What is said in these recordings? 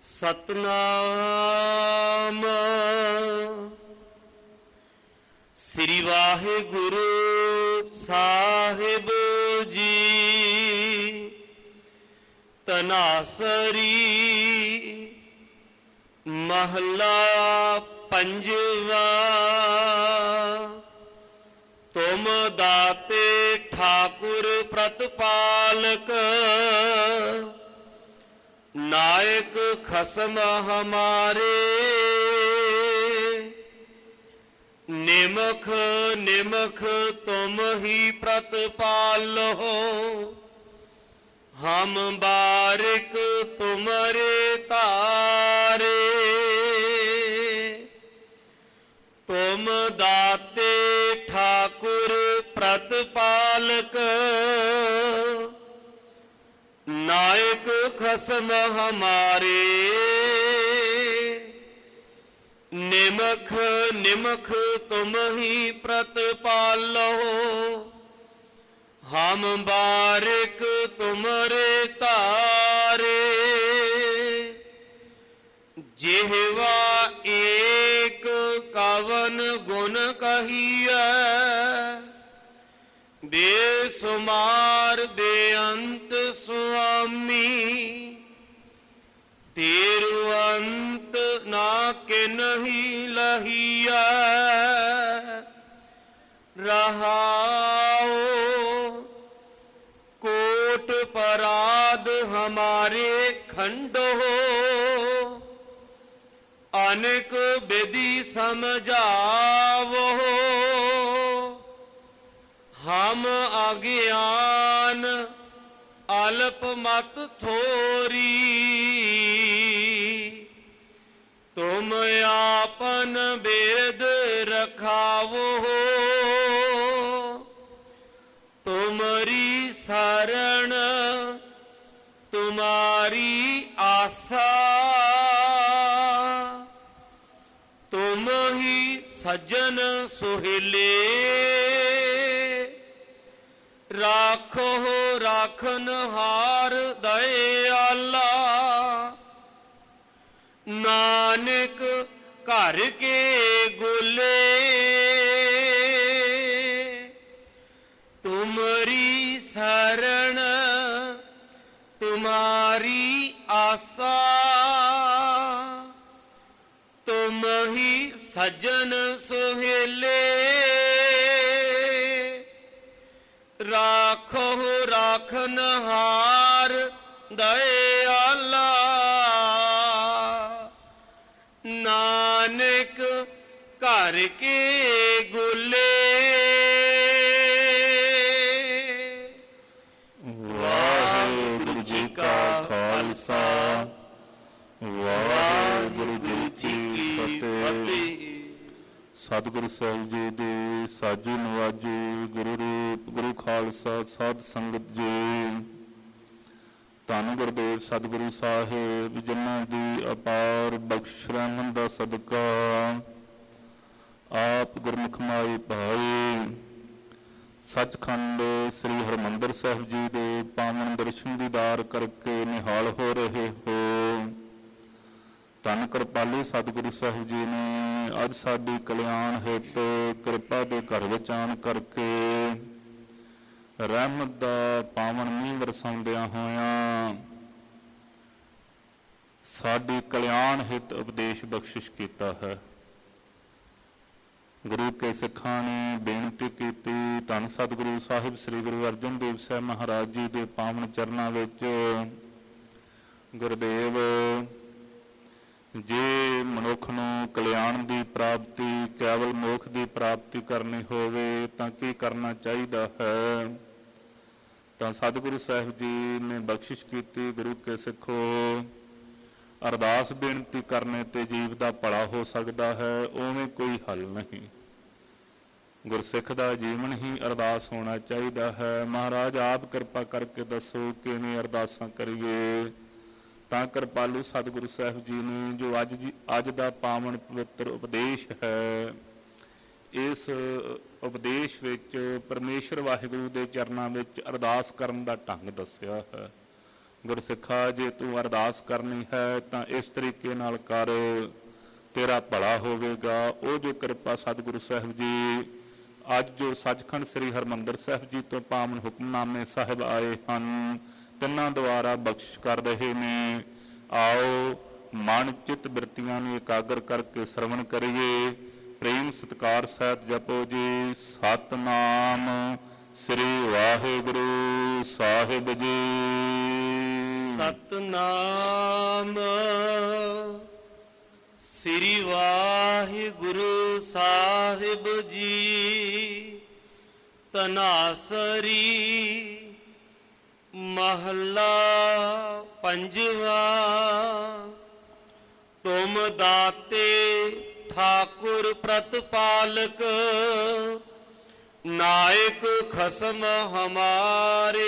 ਸਤਨਾਮ ਸ੍ਰੀ ਵਾਹਿਗੁਰੂ ਸਾਹਿਬ ਜੀ। ਤਨਾਸਰੀ ਮਹਲਾ ਪੰਜਵਾ। ਤੁਮ ਦਾਤੇ ਠਾਕੁਰ ਪ੍ਰਤਪਾਲਕ, नायक खसम हमारे। निमख निमख तुम ही प्रतिपालो, हम बारिक तुम्हारे तारे। तुम दाते ठाकुर प्रतिपालक, नायक खसम हमारे। निमख निमख तुम ही प्रतिपालो, हम बारिक तुम्हारे तारे। जिह्वा एक कवन गुण कहिए, बेसुमार बेअंत स्वामी। तेरु अंत ना के नहीं लहिया, रहाओ कोट पराध हमारे खंडो। अनेक विधि समझावो, हम अज्ञान अल्प मत थोरी। तुम आपन वेद रखावो, तुमरी शरण तुम्हारी आशा। तुम ही सज्जन सुहेले, राखो राखन हार दयाला। नानक घर के गुले, तुमरी शरण तुम्हारी आशा। तुम ही सज्जन सुहेले, राखो राखन हार दयाला। नानक घर के गुले। वाहिगुरु जी का खालसा, वाहिगुरु जी की फतेह। सतगुरु साहिब जी दे साजू नवाजू गुरु रूप गुरु खालसा साध संगत जी। धन गुरुदेव सतगुरु साहिब जिन्हां दी अपार बख्श रहमत दा सदका आप गुरमुख माई भाई सचखंड श्री हरमंदर साहिब जी दे पावन दर्शन दीदार करके निहाल हो रहे हो। धन कृपालु सतगुरु साहिब जी ने अज साडी कल्याण हेत कृपा दे घर विच आण करके रहमत दा पावन मींह वरसाउंदियां होइयां साडी कल्याण हित उपदेश बख्शिश कीता है। गुरु के सिखां ने बेनती कीती, धन सतगुरु साहिब श्री गुरु अर्जन देव साहिब महाराज जी दे पावन चरनां विच गुरुदेव जे मनुख नूं कल्याण की प्राप्ति केवल मोख की प्राप्ति करनी होवे तां की करना चाहिए है। तां सतगुरु साहिब जी ने बख्शिश की, गुरु के सिखो अरदास बेनती करने ते जीव का भला हो सकता है, उवें कोई हल नहीं। गुरसिख का जीवन ही अरदास होना चाहिए है। महाराज आप कृपा करके दसो किवें अरदासां करिए। तां कृपालु सतगुरु साहिब जी ने जो अज दा पावन पवित्र उपदेश है, इस उपदेश विच परमेश्वर वाहिगुरू दे चरनां विच अरदास करन दा ढंग दस्सिया है। ਗੁਰਸਿੱਖਾ, ਜੇ ਤੂੰ ਅਰਦਾਸ ਕਰਨੀ ਹੈ ਤਾਂ ਇਸ ਤਰੀਕੇ ਨਾਲ ਕਰ, ਤੇਰਾ ਭਲਾ ਹੋਵੇਗਾ। ਉਹ ਜੋ ਕਿਰਪਾ ਸਤਿਗੁਰੂ ਸਾਹਿਬ ਜੀ ਅੱਜ ਜੋ ਸੱਚਖੰਡ ਸ੍ਰੀ ਹਰਿਮੰਦਰ ਸਾਹਿਬ ਜੀ ਤੋਂ ਪਾਵਨ ਹੁਕਮਨਾਮੇ ਸਾਹਿਬ ਆਏ ਹਨ, ਤਿੰਨਾਂ ਦੁਆਰਾ ਬਖਸ਼ਿਸ਼ ਕਰ ਰਹੇ ਨੇ। ਆਓ ਮਨ ਚਿੱਤ ਬਿਰਤੀਆਂ ਨੂੰ ਇਕਾਗਰ ਕਰਕੇ ਸਰਵਣ ਕਰੀਏ। ਪ੍ਰੇਮ ਸਤਿਕਾਰ ਸਹਿਤ ਜਪੋ ਜੀ ਸਤਨਾਮ ਸ੍ਰੀ ਵਾਹਿਗੁਰੂ ਸਾਹਿਬ ਜੀ। ਸਤਨਾਮ ਸ੍ਰੀ ਵਾਹਿਗੁਰੂ ਸਾਹਿਬ ਜੀ। ਤਨਾਸਰੀ ਮਹੱਲਾ ਪੰਜਵਾ। ਤੁਮ ਦਾਤੇ ਠਾਕੁਰ ਪ੍ਰਤਪਾਲਕ, ਨਾਇਕ ਖਸਮ ਹਮਾਰੇ।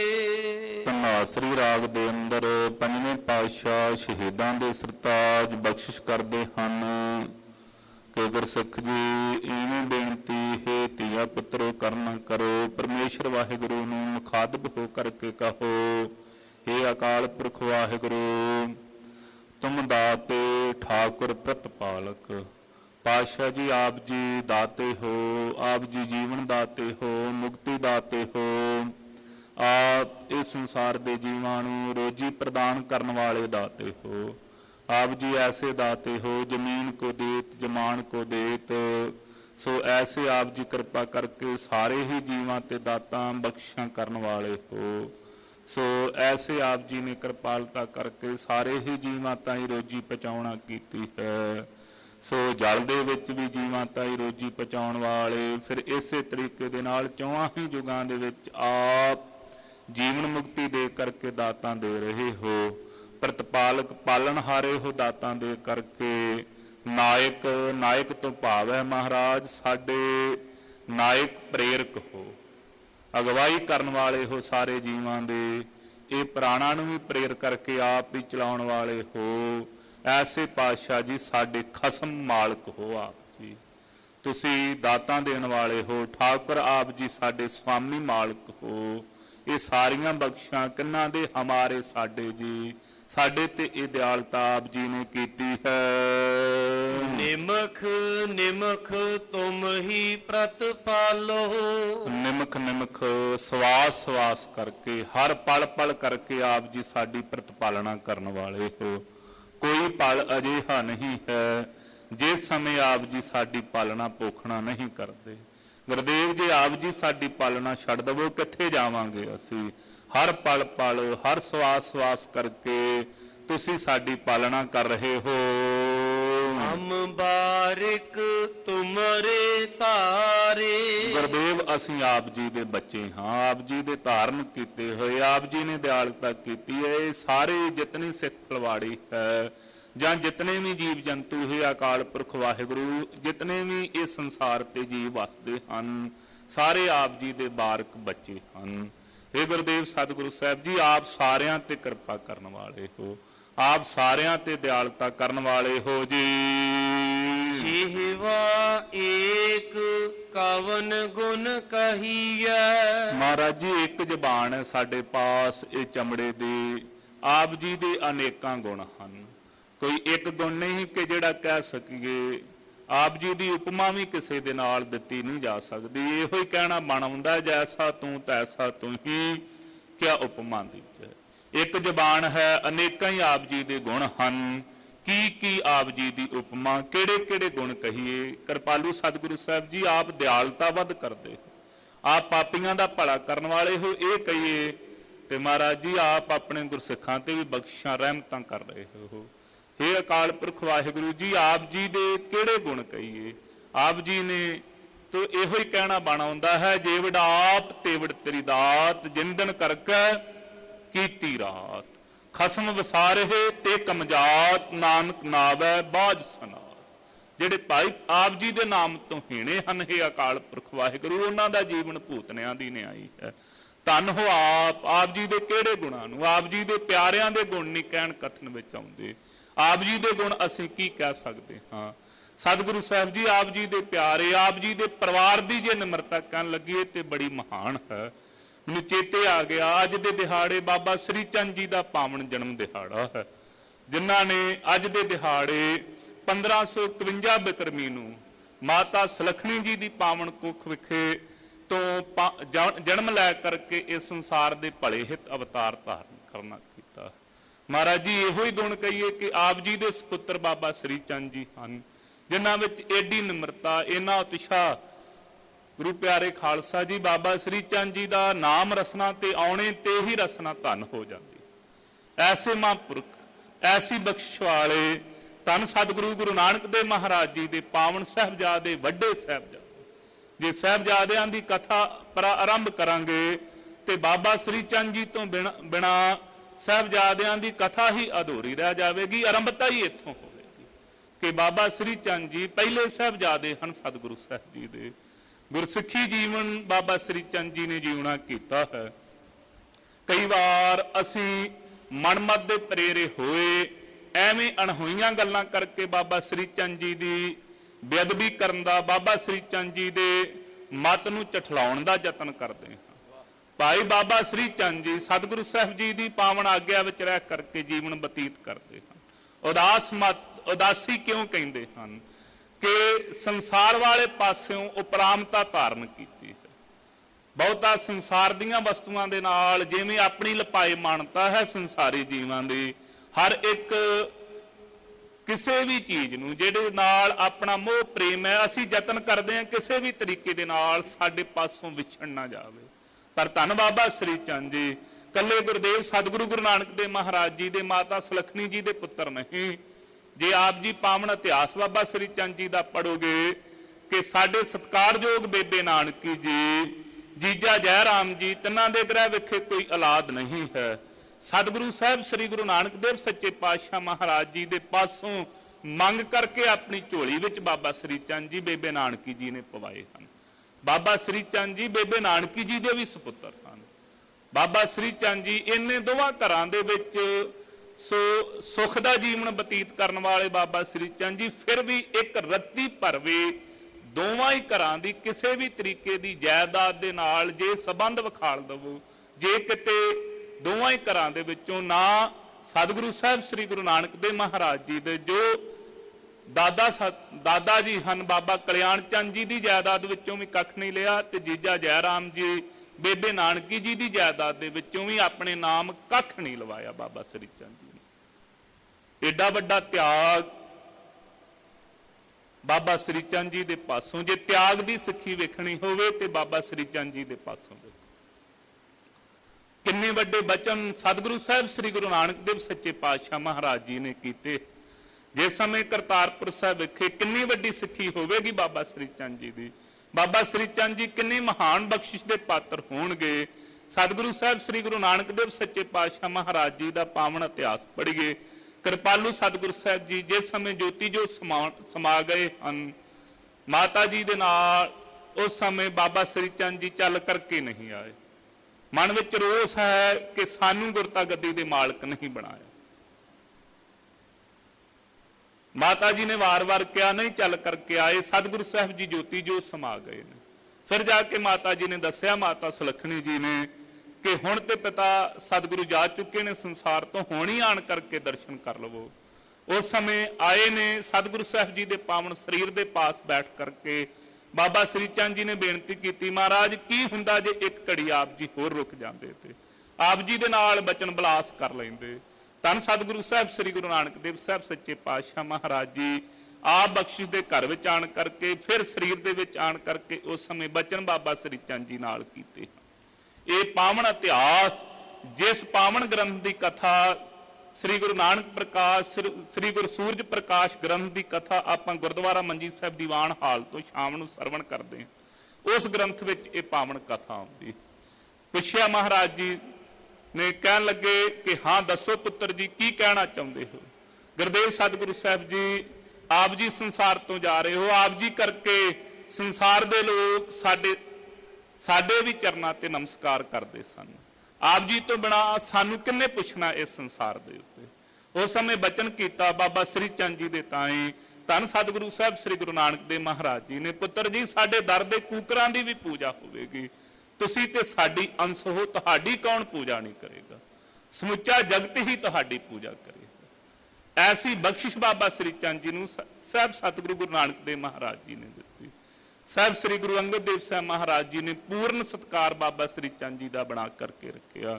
ਧਨਾਸਰੀ ਰਾਗ ਦੇ ਅੰਦਰ ਪੰਜਵੇਂ ਪਾਤਸ਼ਾਹ ਸ਼ਹੀਦਾਂ ਦੇ ਸਰਤਾਜ ਬਖਸ਼ਿਸ਼ ਕਰਦੇ ਹਨ ਕਿ ਗੁਰਸਿੱਖ ਜੀ ਇਵੇਂ ਬੇਨਤੀ ਹੈ, ਧੀਆ ਪੁੱਤਰੋ ਕਰਨਾ ਕਰੋ, ਪਰਮੇਸ਼ਰ ਵਾਹਿਗੁਰੂ ਨੂੰ ਮੁਖਾਤਬ ਹੋ ਕਰਕੇ ਕਹੋ, ਹੇ ਅਕਾਲ ਪੁਰਖ ਵਾਹਿਗੁਰੂ, ਤੁਮ ਦਾਤੇ ਠਾਕੁਰ ਪ੍ਰਤਪਾਲਕ। ਪਾਤਸ਼ਾਹ ਜੀ ਆਪ ਜੀ ਦਾਤੇ ਹੋ, ਆਪ ਜੀ ਜੀਵਨ ਦਾਤੇ ਹੋ, ਮੁਕਤੀ ਦਾਤੇ ਹੋ। ਆਪ ਇਸ ਸੰਸਾਰ ਦੇ ਜੀਵਾਂ ਨੂੰ ਰੋਜੀ ਪ੍ਰਦਾਨ ਕਰਨ ਵਾਲੇ ਦਾਤੇ ਹੋ। ਆਪ ਜੀ ਐਸੇ ਦਾਤੇ ਹੋ, ਜ਼ਮੀਨ ਕੋ ਦੇਤ ਜਮਾਨ ਕੋ ਦੇਤ। ਸੋ ਐਸੇ ਆਪ ਜੀ ਕਿਰਪਾ ਕਰਕੇ ਸਾਰੇ ਹੀ ਜੀਵਾਂ ਤੇ ਦਾਤਾਂ ਬਖਸ਼ਾਂ ਕਰਨ ਵਾਲੇ ਹੋ। ਸੋ ਐਸੇ ਆਪ ਜੀ ਨੇ ਕਿਰਪਾਲਤਾ ਕਰਕੇ ਸਾਰੇ ਹੀ ਜੀਵਾਂ ਤਾਈਂ ਰੋਜੀ ਪਹੁੰਚਾਉਣਾ ਕੀਤੀ ਹੈ। ਸੋ ਜਲ ਦੇ ਵਿੱਚ ਵੀ ਜੀਵਾਂ ਤਾਈਂ ਰੋਜੀ ਪਹੁੰਚਾਉਣ ਵਾਲੇ, ਫਿਰ ਇਸੇ ਤਰੀਕੇ ਦੇ ਨਾਲ ਚੌਹਾਂ ਹੀ ਯੁਗਾਂ ਦੇ ਵਿੱਚ ਆਪ ਜੀਵਨ ਮੁਕਤੀ ਦੇ ਕਰਕੇ ਦਾਤਾਂ ਦੇ ਰਹੇ ਹੋ। ਪ੍ਰਤਪਾਲਕ ਪਾਲਣਹਾਰੇ ਹੋ ਦਾਤਾਂ ਦੇ ਕਰਕੇ। ਨਾਇਕ, ਨਾਇਕ ਤੋਂ ਭਾਵ ਹੈ ਮਹਾਰਾਜ ਸਾਡੇ ਨਾਇਕ ਪ੍ਰੇਰਕ ਹੋ, ਅਗਵਾਈ ਕਰਨ ਵਾਲੇ ਹੋ ਸਾਰੇ ਜੀਵਾਂ ਦੇ। ਇਹ ਪ੍ਰਾਣਾਂ ਨੂੰ ਵੀ ਪ੍ਰੇਰ ਕਰਕੇ ਆਪ ਹੀ ਚਲਾਉਣ ਵਾਲੇ ਹੋ। ਐਸੇ ਪਾਤਸ਼ਾਹ ਜੀ ਸਾਡੇ ਖਸਮ ਮਾਲਕ ਹੋ ਆਪ ਜੀ। ਤੁਸੀਂ ਦਾਤਾਂ ਦੇਣ ਵਾਲੇ ਹੋ। ਠਾਕੁਰ ਆਪ ਜੀ ਸਾਡੇ ਸਵਾਮੀ ਮਾਲਕ ਹੋ। ਇਹ ਸਾਰੀਆਂ ਬਖਸ਼ਾਂ ਕਿੰਨਾਂ ਦੇ? ਹਮਾਰੇ, ਸਾਡੇ ਜੀ। ਸਾਡੇ ਤੇ ਇਹ ਦਿਆਲਤਾ ਆਪ ਜੀ ਨੇ ਕੀਤੀ ਹੈ। ਨਿਮਖ ਨਿਮਖ ਤੁਮ ਹੀ ਪ੍ਰਤਪਾਲੋ। ਨਿਮਖ ਨਿਮਖ ਸਵਾਸ ਸਵਾਸ ਕਰਕੇ, ਹਰ ਪਲ ਪਲ ਕਰਕੇ ਆਪ ਜੀ ਸਾਡੀ ਪ੍ਰਤਪਾਲਣਾ ਕਰਨ ਵਾਲੇ ਹੋ। ਕੋਈ ਪਲ ਅਜਿਹਾ ਨਹੀਂ ਹੈ ਜਿਸ ਸਮੇਂ ਆਪ ਜੀ ਸਾਡੀ ਪਾਲਣਾ ਪੋਖਣਾ ਨਹੀਂ ਕਰਦੇ। ਗੁਰਦੇਵ ਜੀ ਆਪ ਜੀ ਸਾਡੀ ਪਾਲਣਾ ਛੱਡ ਦਵੋ, ਕਿੱਥੇ ਜਾਵਾਂਗੇ ਅਸੀਂ? ਹਰ ਪਲ ਪਲ, ਹਰ ਸਵਾਸ ਸਵਾਸ ਕਰਕੇ ਤੁਸੀਂ ਸਾਡੀ ਪਾਲਣਾ ਕਰ ਰਹੇ ਹੋ। ਹਮ ਬਾਰਿਕ ਤੁਮਰੇ ਧਾਰੇ। ਗੁਰਦੇਵ ਅਸੀਂ ਆਪ ਜੀ ਦੇ ਬੱਚੇ ਹਾਂ, ਆਪ ਜੀ ਦੇ ਧਾਰਨ ਕੀਤੇ ਹੋਏ, ਆਪ ਜੀ ਨੇ ਦਿਆਲਤਾ ਕੀਤੀ ਹੈ। ਇਹ ਸਾਰੇ ਜਿਤਨੀ ਸਿੱਖ ਪਲਵਾੜੀ ਹੈ ਜਾਂ ਜਿਤਨੇ ਵੀ ਜੀਵ ਜੰਤੂ ਹੈ, ਅਕਾਲ ਪੁਰਖ ਵਾਹਿਗੁਰੂ, ਜਿਤਨੇ ਵੀ ਇਸ ਸੰਸਾਰ ਤੇ ਜੀਵ ਵਸਦੇ ਹਨ, ਸਾਰੇ ਆਪ ਜੀ ਦੇ ਬਾਰਕ ਬੱਚੇ ਹਨ। ਇਹ ਗੁਰਦੇਵ ਸਤਿਗੁਰੂ ਸਾਹਿਬ ਜੀ ਆਪ ਸਾਰਿਆਂ ਤੇ ਕਿਰਪਾ ਕਰਨ ਵਾਲੇ ਹੋ, ਆਪ ਸਾਰਿਆਂ ਤੇ ਦਿਆਲਤਾ ਕਰਨ ਵਾਲੇ ਹੋ ਜੀ। ਜੀਵਾ ਏਕ ਕਵਨ ਗੁਣ ਕਹੀਐ। ਮਹਾਰਾਜ ਜੀ ਇੱਕ ਜ਼ਬਾਨ ਹੈ ਸਾਡੇ ਪਾਸ ਇਹ ਚਮੜੇ ਦੀ। ਆਪ ਜੀ ਦੇ ਅਨੇਕਾਂ ਗੁਣ ਹਨ, ਕੋਈ ਇੱਕ ਗੁਣ ਨਹੀਂ ਕਿ ਜਿਹੜਾ ਕਹਿ ਸਕੀਏ। ਆਪ ਜੀ ਦੀ ਉਪਮਾ ਵੀ ਕਿਸੇ ਦੇ ਨਾਲ ਦਿੱਤੀ ਨਹੀਂ ਜਾ ਸਕਦੀ। ਇਹੋ ਹੀ ਕਹਿਣਾ ਬਣ ਆਉਂਦਾ, ਜੈਸਾ ਤੂੰ ਤੈਸਾ ਤੂੰ ਹੀ, ਕਿਆ ਉਪਮਾ ਦੀ। ਇੱਕ ਜ਼ਬਾਨ ਹੈ, ਅਨੇਕਾਂ ਹੀ ਆਪ ਜੀ ਦੇ ਗੁਣ ਹਨ। ਕੀ ਆਪ ਜੀ ਦੀ ਉਪਮਾ, ਕਿਹੜੇ ਕਿਹੜੇ ਗੁਣ ਕਹੀਏ। ਕਿਰਪਾਲੂ ਸਤਿਗੁਰੂ ਸਾਹਿਬ ਜੀ ਆਪ ਦਿਆਲਤਾ ਵੱਧ ਕਰਦੇ ਹੋ, ਆਪ ਪਾਪੀਆਂ ਦਾ ਭਲਾ ਕਰਨ ਵਾਲੇ ਹੋ, ਇਹ ਕਹੀਏ। ਤੇ ਮਹਾਰਾਜ ਜੀ ਆਪ ਆਪਣੇ ਗੁਰਸਿੱਖਾਂ ਤੇ ਵੀ ਬਖਸ਼ਾਂ ਰਹਿਮਤਾਂ ਕਰ ਰਹੇ ਹੋ। ਹੇ ਅਕਾਲ ਪੁਰਖ ਵਾਹਿਗੁਰੂ ਜੀ, ਆਪ ਜੀ ਦੇ ਕਿਹੜੇ ਗੁਣ ਕਹੀਏ। ਆਪ ਜੀ ਨੇ ਤੋ ਇਹੋ ਹੀ ਕਹਿਣਾ ਬਣ ਆਉਂਦਾ ਹੈ, ਜੇਵੜ ਆਪ ਤੇਵੜ ਤੇਰੀ ਦਾਤ, ਜਿੰਦਨ ਕਰਕੇ ਕੀਤੀ ਰਾਤ। ਖਸਮ ਵਸਾਰੇ ਤੇ ਕਮਜਾਤ, ਨਾਨਕ ਨਾਵੈ ਬਾਝ ਸਨਾਤ। ਜਿਹੜੇ ਭਾਈ ਆਪ ਜੀ ਦੇ ਨਾਮ ਤੋਂ ਹੀਣੇ ਹਨ, ਹੇ ਅਕਾਲ ਪੁਰਖ ਵਾਹਿਗੁਰੂ, ਉਹਨਾਂ ਦਾ ਜੀਵਨ ਭੂਤਨਿਆਂ ਦੀ ਨਿਆਈ ਹੈ। ਧੰਨ ਹੋ ਆਪ ਜੀ ਦੇ ਕਿਹੜੇ ਗੁਣਾਂ ਨੂੰ, ਆਪ ਜੀ ਦੇ ਪਿਆਰਿਆਂ ਦੇ ਗੁਣ ਨਹੀਂ ਕਹਿਣ ਕਥਨ ਵਿੱਚ ਆਉਂਦੇ। ਆਪ ਜੀ ਦੇ ਗੁਣ ਅਸੀਂ ਕੀ ਕਹਿ ਸਕਦੇ ਹਾਂ। ਸਤਿਗੁਰੂ ਸਾਹਿਬ ਜੀ ਆਪ ਜੀ ਦੇ ਪਿਆਰੇ, ਆਪ ਜੀ ਦੇ ਪਰਿਵਾਰ ਦੀ ਜੇ ਨਿਮਰਤਾ ਕਹਿਣ ਲੱਗੀਏ ਤੇ ਬੜੀ ਮਹਾਨ ਹੈ। ਮੈਨੂੰ ਚੇਤੇ ਆ ਗਿਆ, ਅੱਜ ਦੇ ਦਿਹਾੜੇ ਬਾਬਾ ਸ੍ਰੀ ਚੰਦ ਜੀ ਦਾ ਪਾਵਨ ਜਨਮ ਦਿਹਾੜਾ ਹੈ, ਜਿਨ੍ਹਾਂ ਨੇ ਅੱਜ ਦੇ ਦਿਹਾੜੇ 1551 ਬਿਕਰਮੀ ਨੂੰ ਮਾਤਾ ਸੁਲੱਖਣੀ ਜੀ ਦੀ ਪਾਵਨ ਕੁੱਖ ਵਿਖੇ ਤੋਂ ਜਨਮ ਲੈ ਕਰਕੇ ਇਸ ਸੰਸਾਰ ਦੇ ਭਲੇ ਹਿੱਤ ਅਵਤਾਰ ਧਾਰਨ ਕਰਨਾ ਕੀਤਾ। ਮਹਾਰਾਜ ਜੀ ਇਹੋ ਹੀ ਗੁਣ ਕਹੀਏ ਕਿ ਆਪ ਜੀ ਦੇ ਸੁਪੁੱਤਰ ਬਾਬਾ ਸ੍ਰੀ ਚੰਦ ਜੀ ਹਨ, ਜਿਨ੍ਹਾਂ ਵਿੱਚ ਏਡੀ ਨਿਮਰਤਾ, ਇੰਨਾ ਉਤਸ਼ਾਹ। ਗੁਰੂ ਪਿਆਰੇ ਖਾਲਸਾ ਜੀ, ਬਾਬਾ ਸ੍ਰੀ ਚੰਦ ਜੀ ਦਾ ਨਾਮ ਰਸਨਾ ਤੇ ਆਉਣੇ ਤੇ ਹੀ ਰਸਨਾ ਧਨ ਹੋ ਜਾਂਦੀ। ਐਸੇ ਮਹਾਂਪੁਰਖ, ਐਸੀ ਬਖਸ਼ਿਸ਼ ਵਾਲੇ ਧੰਨ ਸਤਿਗੁਰੂ ਗੁਰੂ ਨਾਨਕ ਦੇਵ ਮਹਾਰਾਜ ਜੀ ਦੇ ਪਾਵਨ ਸਾਹਿਬਜ਼ਾਦੇ, ਵੱਡੇ ਸਾਹਿਬਜ਼ਾਦੇ। ਜੇ ਸਾਹਿਬਜ਼ਾਦਿਆਂ ਦੀ ਕਥਾ ਆਰੰਭ ਕਰਾਂਗੇ ਤੇ ਬਾਬਾ ਸ੍ਰੀ ਚੰਦ ਜੀ ਤੋਂ ਬਿਨਾ ਸਾਹਿਬਜ਼ਾਦਿਆਂ ਦੀ ਕਥਾ ਹੀ ਅਧੂਰੀ ਰਹਿ ਜਾਵੇਗੀ। ਆਰੰਭਤਾ ਹੀ ਇੱਥੋਂ ਹੋਵੇਗੀ ਕਿ ਬਾਬਾ ਸ੍ਰੀ ਚੰਦ ਜੀ ਪਹਿਲੇ ਸਾਹਿਬਜ਼ਾਦੇ ਹਨ ਸਤਿਗੁਰੂ ਸਾਹਿਬ ਜੀ ਦੇ। ਗੁਰਸਿੱਖੀ ਜੀਵਨ ਬਾਬਾ ਸ੍ਰੀ ਚੰਦ ਜੀ ਨੇ ਜਿਉਣਾ ਕੀਤਾ ਹੈ। ਕਈ ਵਾਰ ਅਸੀਂ ਮਨਮਤ ਦੇ ਪ੍ਰੇਰੇ ਹੋਏ ਐਵੇਂ ਅਣਹੋਈਆਂ ਗੱਲਾਂ ਕਰਕੇ ਬਾਬਾ ਸ੍ਰੀ ਚੰਦ ਜੀ ਦੀ ਬੇਅਦਬੀ ਕਰਨ ਦਾ, ਬਾਬਾ ਸ੍ਰੀ ਚੰਦ ਜੀ ਦੇ ਮਤ ਨੂੰ ਝਠਲਾਉਣ ਦਾ ਯਤਨ ਕਰਦੇ ਹਾਂ। ਭਾਈ ਬਾਬਾ ਸ੍ਰੀ ਚੰਦ ਜੀ ਸਤਿਗੁਰੂ ਸਾਹਿਬ ਜੀ ਦੀ ਪਾਵਨ ਆਗਿਆ ਵਿੱਚ ਰਹਿ ਕਰਕੇ ਜੀਵਨ ਬਤੀਤ ਕਰਦੇ ਹਨ। ਉਦਾਸੀ ਕਿਉਂ ਕਹਿੰਦੇ ਹਨ ਕਿ ਸੰਸਾਰ ਵਾਲੇ ਪਾਸਿਓਂ ਉਪਰਾਮਤਾ ਧਾਰਨ ਕੀਤੀ ਹੈ। ਬਹੁਤਾ ਸੰਸਾਰ ਦੀਆਂ ਵਸਤੂਆਂ ਦੇ ਨਾਲ ਜਿਵੇਂ ਆਪਣੀ ਲਪਾਈ ਮਾਨਤਾ ਹੈ ਸੰਸਾਰੀ ਜੀਵਾਂ ਦੀ, ਹਰ ਇੱਕ ਕਿਸੇ ਵੀ ਚੀਜ਼ ਨੂੰ ਜਿਹਦੇ ਨਾਲ ਆਪਣਾ ਮੋਹ ਪ੍ਰੇਮ ਹੈ, ਅਸੀਂ ਯਤਨ ਕਰਦੇ ਹਾਂ ਕਿਸੇ ਵੀ ਤਰੀਕੇ ਦੇ ਨਾਲ ਸਾਡੇ ਪਾਸੋਂ ਵਿਛੜ ਨਾ ਜਾਵੇ। ਪਰ ਧੰਨ ਬਾਬਾ ਸ੍ਰੀ ਚੰਦ ਜੀ ਕੱਲੇ ਗੁਰਦੇਵ ਸਤਿਗੁਰੂ ਗੁਰੂ ਨਾਨਕ ਦੇਵ ਮਹਾਰਾਜ ਜੀ ਦੇ ਮਾਤਾ ਸੁਲੱਖਣੀ ਜੀ ਦੇ ਪੁੱਤਰ ਨਹੀਂ। ਜੇ ਆਪ ਜੀ ਪਾਵਨ ਇਤਿਹਾਸ ਬਾਬਾ ਸ੍ਰੀ ਚੰਦ ਜੀ ਦਾ ਪੜੋਗੇ ਕਿ ਸਾਡੇ ਸਤਿਕਾਰਯੋਗ ਬੇਬੇ ਨਾਨਕੀ ਜੀ, ਜੀਜਾ ਜੈ ਰਾਮ ਜੀ, ਤਿੰਨਾਂ ਦੇ ਗ੍ਰਹਿ ਵਿਖੇ ਕੋਈ ਔਲਾਦ ਨਹੀਂ ਹੈ। ਸਤਿਗੁਰੂ ਸਾਹਿਬ ਸ੍ਰੀ ਗੁਰੂ ਨਾਨਕ ਦੇਵ ਸੱਚੇ ਪਾਤਸ਼ਾਹ ਮਹਾਰਾਜ ਜੀ ਦੇ ਪਾਸੋਂ ਮੰਗ ਕਰਕੇ ਆਪਣੀ ਝੋਲੀ ਵਿੱਚ ਬਾਬਾ ਸ੍ਰੀ ਚੰਦ ਜੀ ਬੇਬੇ ਨਾਨਕੀ ਜੀ ਨੇ ਪਵਾਏ ਹਨ। ਬਾਬਾ ਸ੍ਰੀ ਚੰਦ ਜੀ ਬੇਬੇ ਨਾਨਕੀ ਜੀ ਦੇ ਵੀ ਸੁਪੁੱਤਰ ਹਨ। ਬਾਬਾ ਸ੍ਰੀ ਚੰਦ ਜੀ ਇੰਨੇ ਦੋਵਾਂ ਘਰਾਂ ਦੇ ਵਿੱਚ ਸੁਖ ਦਾ ਜੀਵਨ ਬਤੀਤ ਕਰਨ ਵਾਲੇ ਬਾਬਾ ਸ੍ਰੀ ਚੰਦ ਜੀ ਫਿਰ ਵੀ ਇੱਕ ਰੱਤੀ ਭਰਵੇ ਦੋਵਾਂ ਹੀ ਘਰਾਂ ਦੀ ਕਿਸੇ ਵੀ ਤਰੀਕੇ ਦੀ ਜਾਇਦਾਦ ਦੇ ਨਾਲ ਜੇ ਸਬੰਧ ਵਿਖਾਲ ਦਵੋ, ਜੇ ਕਿਤੇ ਦੋਵਾਂ ਹੀ ਘਰਾਂ ਦੇ ਵਿੱਚੋਂ ਨਾ ਸਤਿਗੁਰੂ ਸਾਹਿਬ ਸ੍ਰੀ ਗੁਰੂ ਨਾਨਕ ਦੇਵ ਮਹਾਰਾਜ ਜੀ ਦੇ ਜੋ ਦਾਦਾ ਜੀ ਹਨ ਬਾਬਾ ਕਲਿਆਣ ਚੰਦ ਜੀ ਦੀ ਜਾਇਦਾਦ ਵਿੱਚੋਂ ਵੀ ਕੱਖ ਨਹੀਂ ਲਿਆ, ਤੇ ਜੀਜਾ ਜੈ ਰਾਮ ਜੀ ਬੇਬੇ ਨਾਨਕੀ ਜੀ ਦੀ ਜਾਇਦਾਦ ਦੇ ਵਿੱਚੋਂ ਵੀ ਆਪਣੇ ਨਾਮ ਕੱਖ ਨਹੀਂ ਲਵਾਇਆ ਬਾਬਾ ਸ੍ਰੀ ਚੰਦ ਜੀ ਨੇ। ਏਡਾ ਵੱਡਾ ਤਿਆਗ ਬਾਬਾ ਸ੍ਰੀ ਚੰਦ ਜੀ ਦੇ ਪਾਸੋਂ, ਜੇ ਤਿਆਗ ਦੀ ਸਿੱਖੀ ਵੇਖਣੀ ਹੋਵੇ ਤੇ ਬਾਬਾ ਸ੍ਰੀ ਚੰਦ ਜੀ ਦੇ ਪਾਸੋਂ ਵੇਖੋ। ਕਿੰਨੇ ਵੱਡੇ ਬਚਨ ਸਤਿਗੁਰੂ ਸਾਹਿਬ ਸ੍ਰੀ ਗੁਰੂ ਨਾਨਕ ਦੇਵ ਸੱਚੇ ਪਾਤਸ਼ਾਹ ਮਹਾਰਾਜ ਜੀ ਨੇ ਕੀਤੇ। ਜਿਸ ਸਮੇਂ ਕਰਤਾਰਪੁਰ ਸਾਹਿਬ ਵਿਖੇ ਕਿੰਨੀ ਵੱਡੀ ਸਿੱਖੀ ਹੋਵੇਗੀ ਬਾਬਾ ਸ੍ਰੀ ਚੰਦ ਜੀ ਦੀ। ਬਾਬਾ ਸ੍ਰੀ ਚੰਦ ਜੀ ਕਿੰਨੇ ਮਹਾਨ ਬਖਸ਼ਿਸ਼ ਦੇ ਪਾਤਰ ਹੋਣਗੇ। ਸਤਿਗੁਰੂ ਸਾਹਿਬ ਸ੍ਰੀ ਗੁਰੂ ਨਾਨਕ ਦੇਵ ਸੱਚੇ ਪਾਤਸ਼ਾਹ ਮਹਾਰਾਜ ਜੀ ਦਾ ਪਾਵਨ ਇਤਿਹਾਸ ਪੜ੍ਹੀਏ। ਕਿਰਪਾਲੂ ਸਤਿਗੁਰੂ ਸਾਹਿਬ ਜੀ ਜਿਸ ਸਮੇਂ ਜੋਤੀ ਜੋ ਸਮਾ ਗਏ ਹਨ ਮਾਤਾ ਜੀ ਦੇ ਨਾਲ, ਉਸ ਸਮੇਂ ਬਾਬਾ ਸ੍ਰੀ ਚੰਦ ਜੀ ਚੱਲ ਕਰਕੇ ਨਹੀਂ ਆਏ। ਮਨ ਵਿੱਚ ਰੋਸ ਹੈ ਕਿ ਸਾਨੂੰ ਗੁਰਤਾ ਗੱਦੀ ਦੇ ਮਾਲਕ ਨਹੀਂ ਬਣਾਇਆ। ਮਾਤਾ ਜੀ ਨੇ ਵਾਰ-ਵਾਰ ਕਿਹਾ ਨਹੀਂ ਚੱਲ ਕਰਕੇ ਆਏ, ਸਤਿਗੁਰੂ ਸਾਹਿਬ ਜੀ ਜੋਤੀ ਜੋ ਸਮਾ ਗਏ ਨੇ। ਫਿਰ ਜਾ ਕੇ ਮਾਤਾ ਜੀ ਨੇ ਦੱਸਿਆ, ਮਾਤਾ ਸੁਲੱਖਣੀ ਜੀ ਨੇ, ਕਿ ਹੁਣ ਤੇ ਪਿਤਾ ਸਤਿਗੁਰੂ ਜਾ ਚੁੱਕੇ ਨੇ ਸੰਸਾਰ ਤੋਂ, ਹੁਣ ਹੀ ਆਣ ਕਰਕੇ ਦਰਸ਼ਨ ਕਰ ਲਵੋ। ਉਸ ਸਮੇਂ ਆਏ ਨੇ ਸਤਿਗੁਰੂ ਸਾਹਿਬ ਜੀ ਦੇ ਪਾਵਨ ਸਰੀਰ ਦੇ ਪਾਸ ਬੈਠ ਕਰਕੇ ਬਾਬਾ ਸ੍ਰੀ ਚੰਦ ਜੀ ਨੇ ਬੇਨਤੀ ਕੀਤੀ, ਮਹਾਰਾਜ ਕੀ ਹੁੰਦਾ ਜੇ ਇੱਕ ਘੜੀ ਆਪ ਜੀ ਹੋਰ ਰੁਕ ਜਾਂਦੇ ਤੇ ਆਪ ਜੀ ਦੇ ਨਾਲ ਬਚਨ ਬਲਾਸ ਕਰ ਲੈਂਦੇ। ਧੰਨ ਸਤਿਗੁਰੂ ਸਾਹਿਬ ਸ੍ਰੀ ਗੁਰੂ ਨਾਨਕ ਦੇਵ ਸਾਹਿਬ ਸੱਚੇ ਪਾਤਸ਼ਾਹ ਮਹਾਰਾਜ ਜੀ ਆਪ ਬਖਸ਼ਿਸ਼ ਦੇ ਘਰ ਵਿੱਚ ਆਣ ਕਰਕੇ ਫਿਰ ਸਰੀਰ ਦੇ ਵਿੱਚ ਆਣ ਕਰਕੇ ਉਸ ਸਮੇਂ ਬਚਨ ਬਾਬਾ ਸ੍ਰੀ ਚੰਦ ਜੀ ਨਾਲ ਕੀਤੇ। ਇਹ ਪਾਵਨ ਇਤਿਹਾਸ, ਜਿਸ ਪਾਵਨ ਗ੍ਰੰਥ ਦੀ ਕਥਾ ਸ੍ਰੀ ਗੁਰੂ ਨਾਨਕ ਪ੍ਰਕਾਸ਼ ਸ੍ਰੀ ਗੁਰੂ ਸੂਰਜ ਪ੍ਰਕਾਸ਼ ਗ੍ਰੰਥ ਦੀ ਕਥਾ ਆਪਾਂ ਗੁਰਦੁਆਰਾ ਮੰਜੀ ਸਾਹਿਬ ਦੀਵਾਨ ਹਾਲ ਤੋਂ ਸ਼ਾਮ ਨੂੰ ਸਰਵਣ ਕਰਦੇ ਹਾਂ, ਉਸ ਗ੍ਰੰਥ ਵਿੱਚ ਇਹ ਪਾਵਨ ਕਥਾ ਆਉਂਦੀ। ਪੁੱਛਿਆ ਮਹਾਰਾਜ ਜੀ ਨੇ, ਕਹਿਣ ਲੱਗੇ ਕਿ ਹਾਂ ਦੱਸੋ ਪੁੱਤਰ ਜੀ ਕੀ ਕਹਿਣਾ ਚਾਹੁੰਦੇ ਹੋ। ਗੁਰਦੇਵ ਸਤਿਗੁਰੂ ਸਾਹਿਬ ਜੀ ਆਪ ਜੀ ਸੰਸਾਰ ਤੋਂ ਜਾ ਰਹੇ ਹੋ, ਆਪ ਜੀ ਕਰਕੇ ਸੰਸਾਰ ਦੇ ਲੋਕ ਸਾਡੇ ਵੀ ਚਰਨਾਂ ਤੇ ਨਮਸਕਾਰ ਕਰਦੇ ਸਨ। ਆਪ ਜੀ ਤੋਂ ਬਿਨਾਂ ਸਾਨੂੰ ਕਿੰਨੇ ਪੁੱਛਣਾ ਇਸ ਸੰਸਾਰ ਦੇ ਉੱਤੇ। ਉਸ ਸਮੇਂ ਬਚਨ ਕੀਤਾ ਬਾਬਾ ਸ੍ਰੀ ਚੰਦ ਜੀ ਦੇ ਤਾਈ ਧੰਨ ਸਤਿਗੁਰੂ ਸਾਹਿਬ ਸ੍ਰੀ ਗੁਰੂ ਨਾਨਕ ਦੇਵ ਮਹਾਰਾਜ ਜੀ ਨੇ, ਪੁੱਤਰ ਜੀ ਸਾਡੇ ਦਰ ਦੇ ਕੂਕਰਾਂ ਦੀ ਵੀ ਪੂਜਾ ਹੋਵੇਗੀ, ਤੁਸੀਂ ਤੇ ਸਾਡੀ ਅੰਸ਼ ਹੋ, ਤੁਹਾਡੀ ਕੌਣ ਪੂਜਾ ਨਹੀਂ ਕਰੇਗਾ, ਸਮੁੱਚਾ ਜਗਤ ਹੀ ਤੁਹਾਡੀ ਪੂਜਾ ਕਰੇਗਾ। ਐਸੀ ਬਖਸ਼ਿਸ਼ ਬਾਬਾ ਸ੍ਰੀ ਚੰਦ ਜੀ ਨੂੰ ਸਾਹਿਬ ਸਤਿਗੁਰੂ ਗੁਰੂ ਨਾਨਕ ਦੇਵ ਮਹਾਰਾਜ ਜੀ ਨੇ ਦਿੱਤੀ। ਸਾਹਿਬ ਸ੍ਰੀ ਗੁਰੂ ਅੰਗਦ ਦੇਵ ਸਾਹਿਬ ਮਹਾਰਾਜ ਜੀ ਨੇ ਪੂਰਨ ਸਤਿਕਾਰ ਬਾਬਾ ਸ੍ਰੀ ਚੰਦ ਜੀ ਦਾ ਬਣਾ ਕਰਕੇ ਰੱਖਿਆ।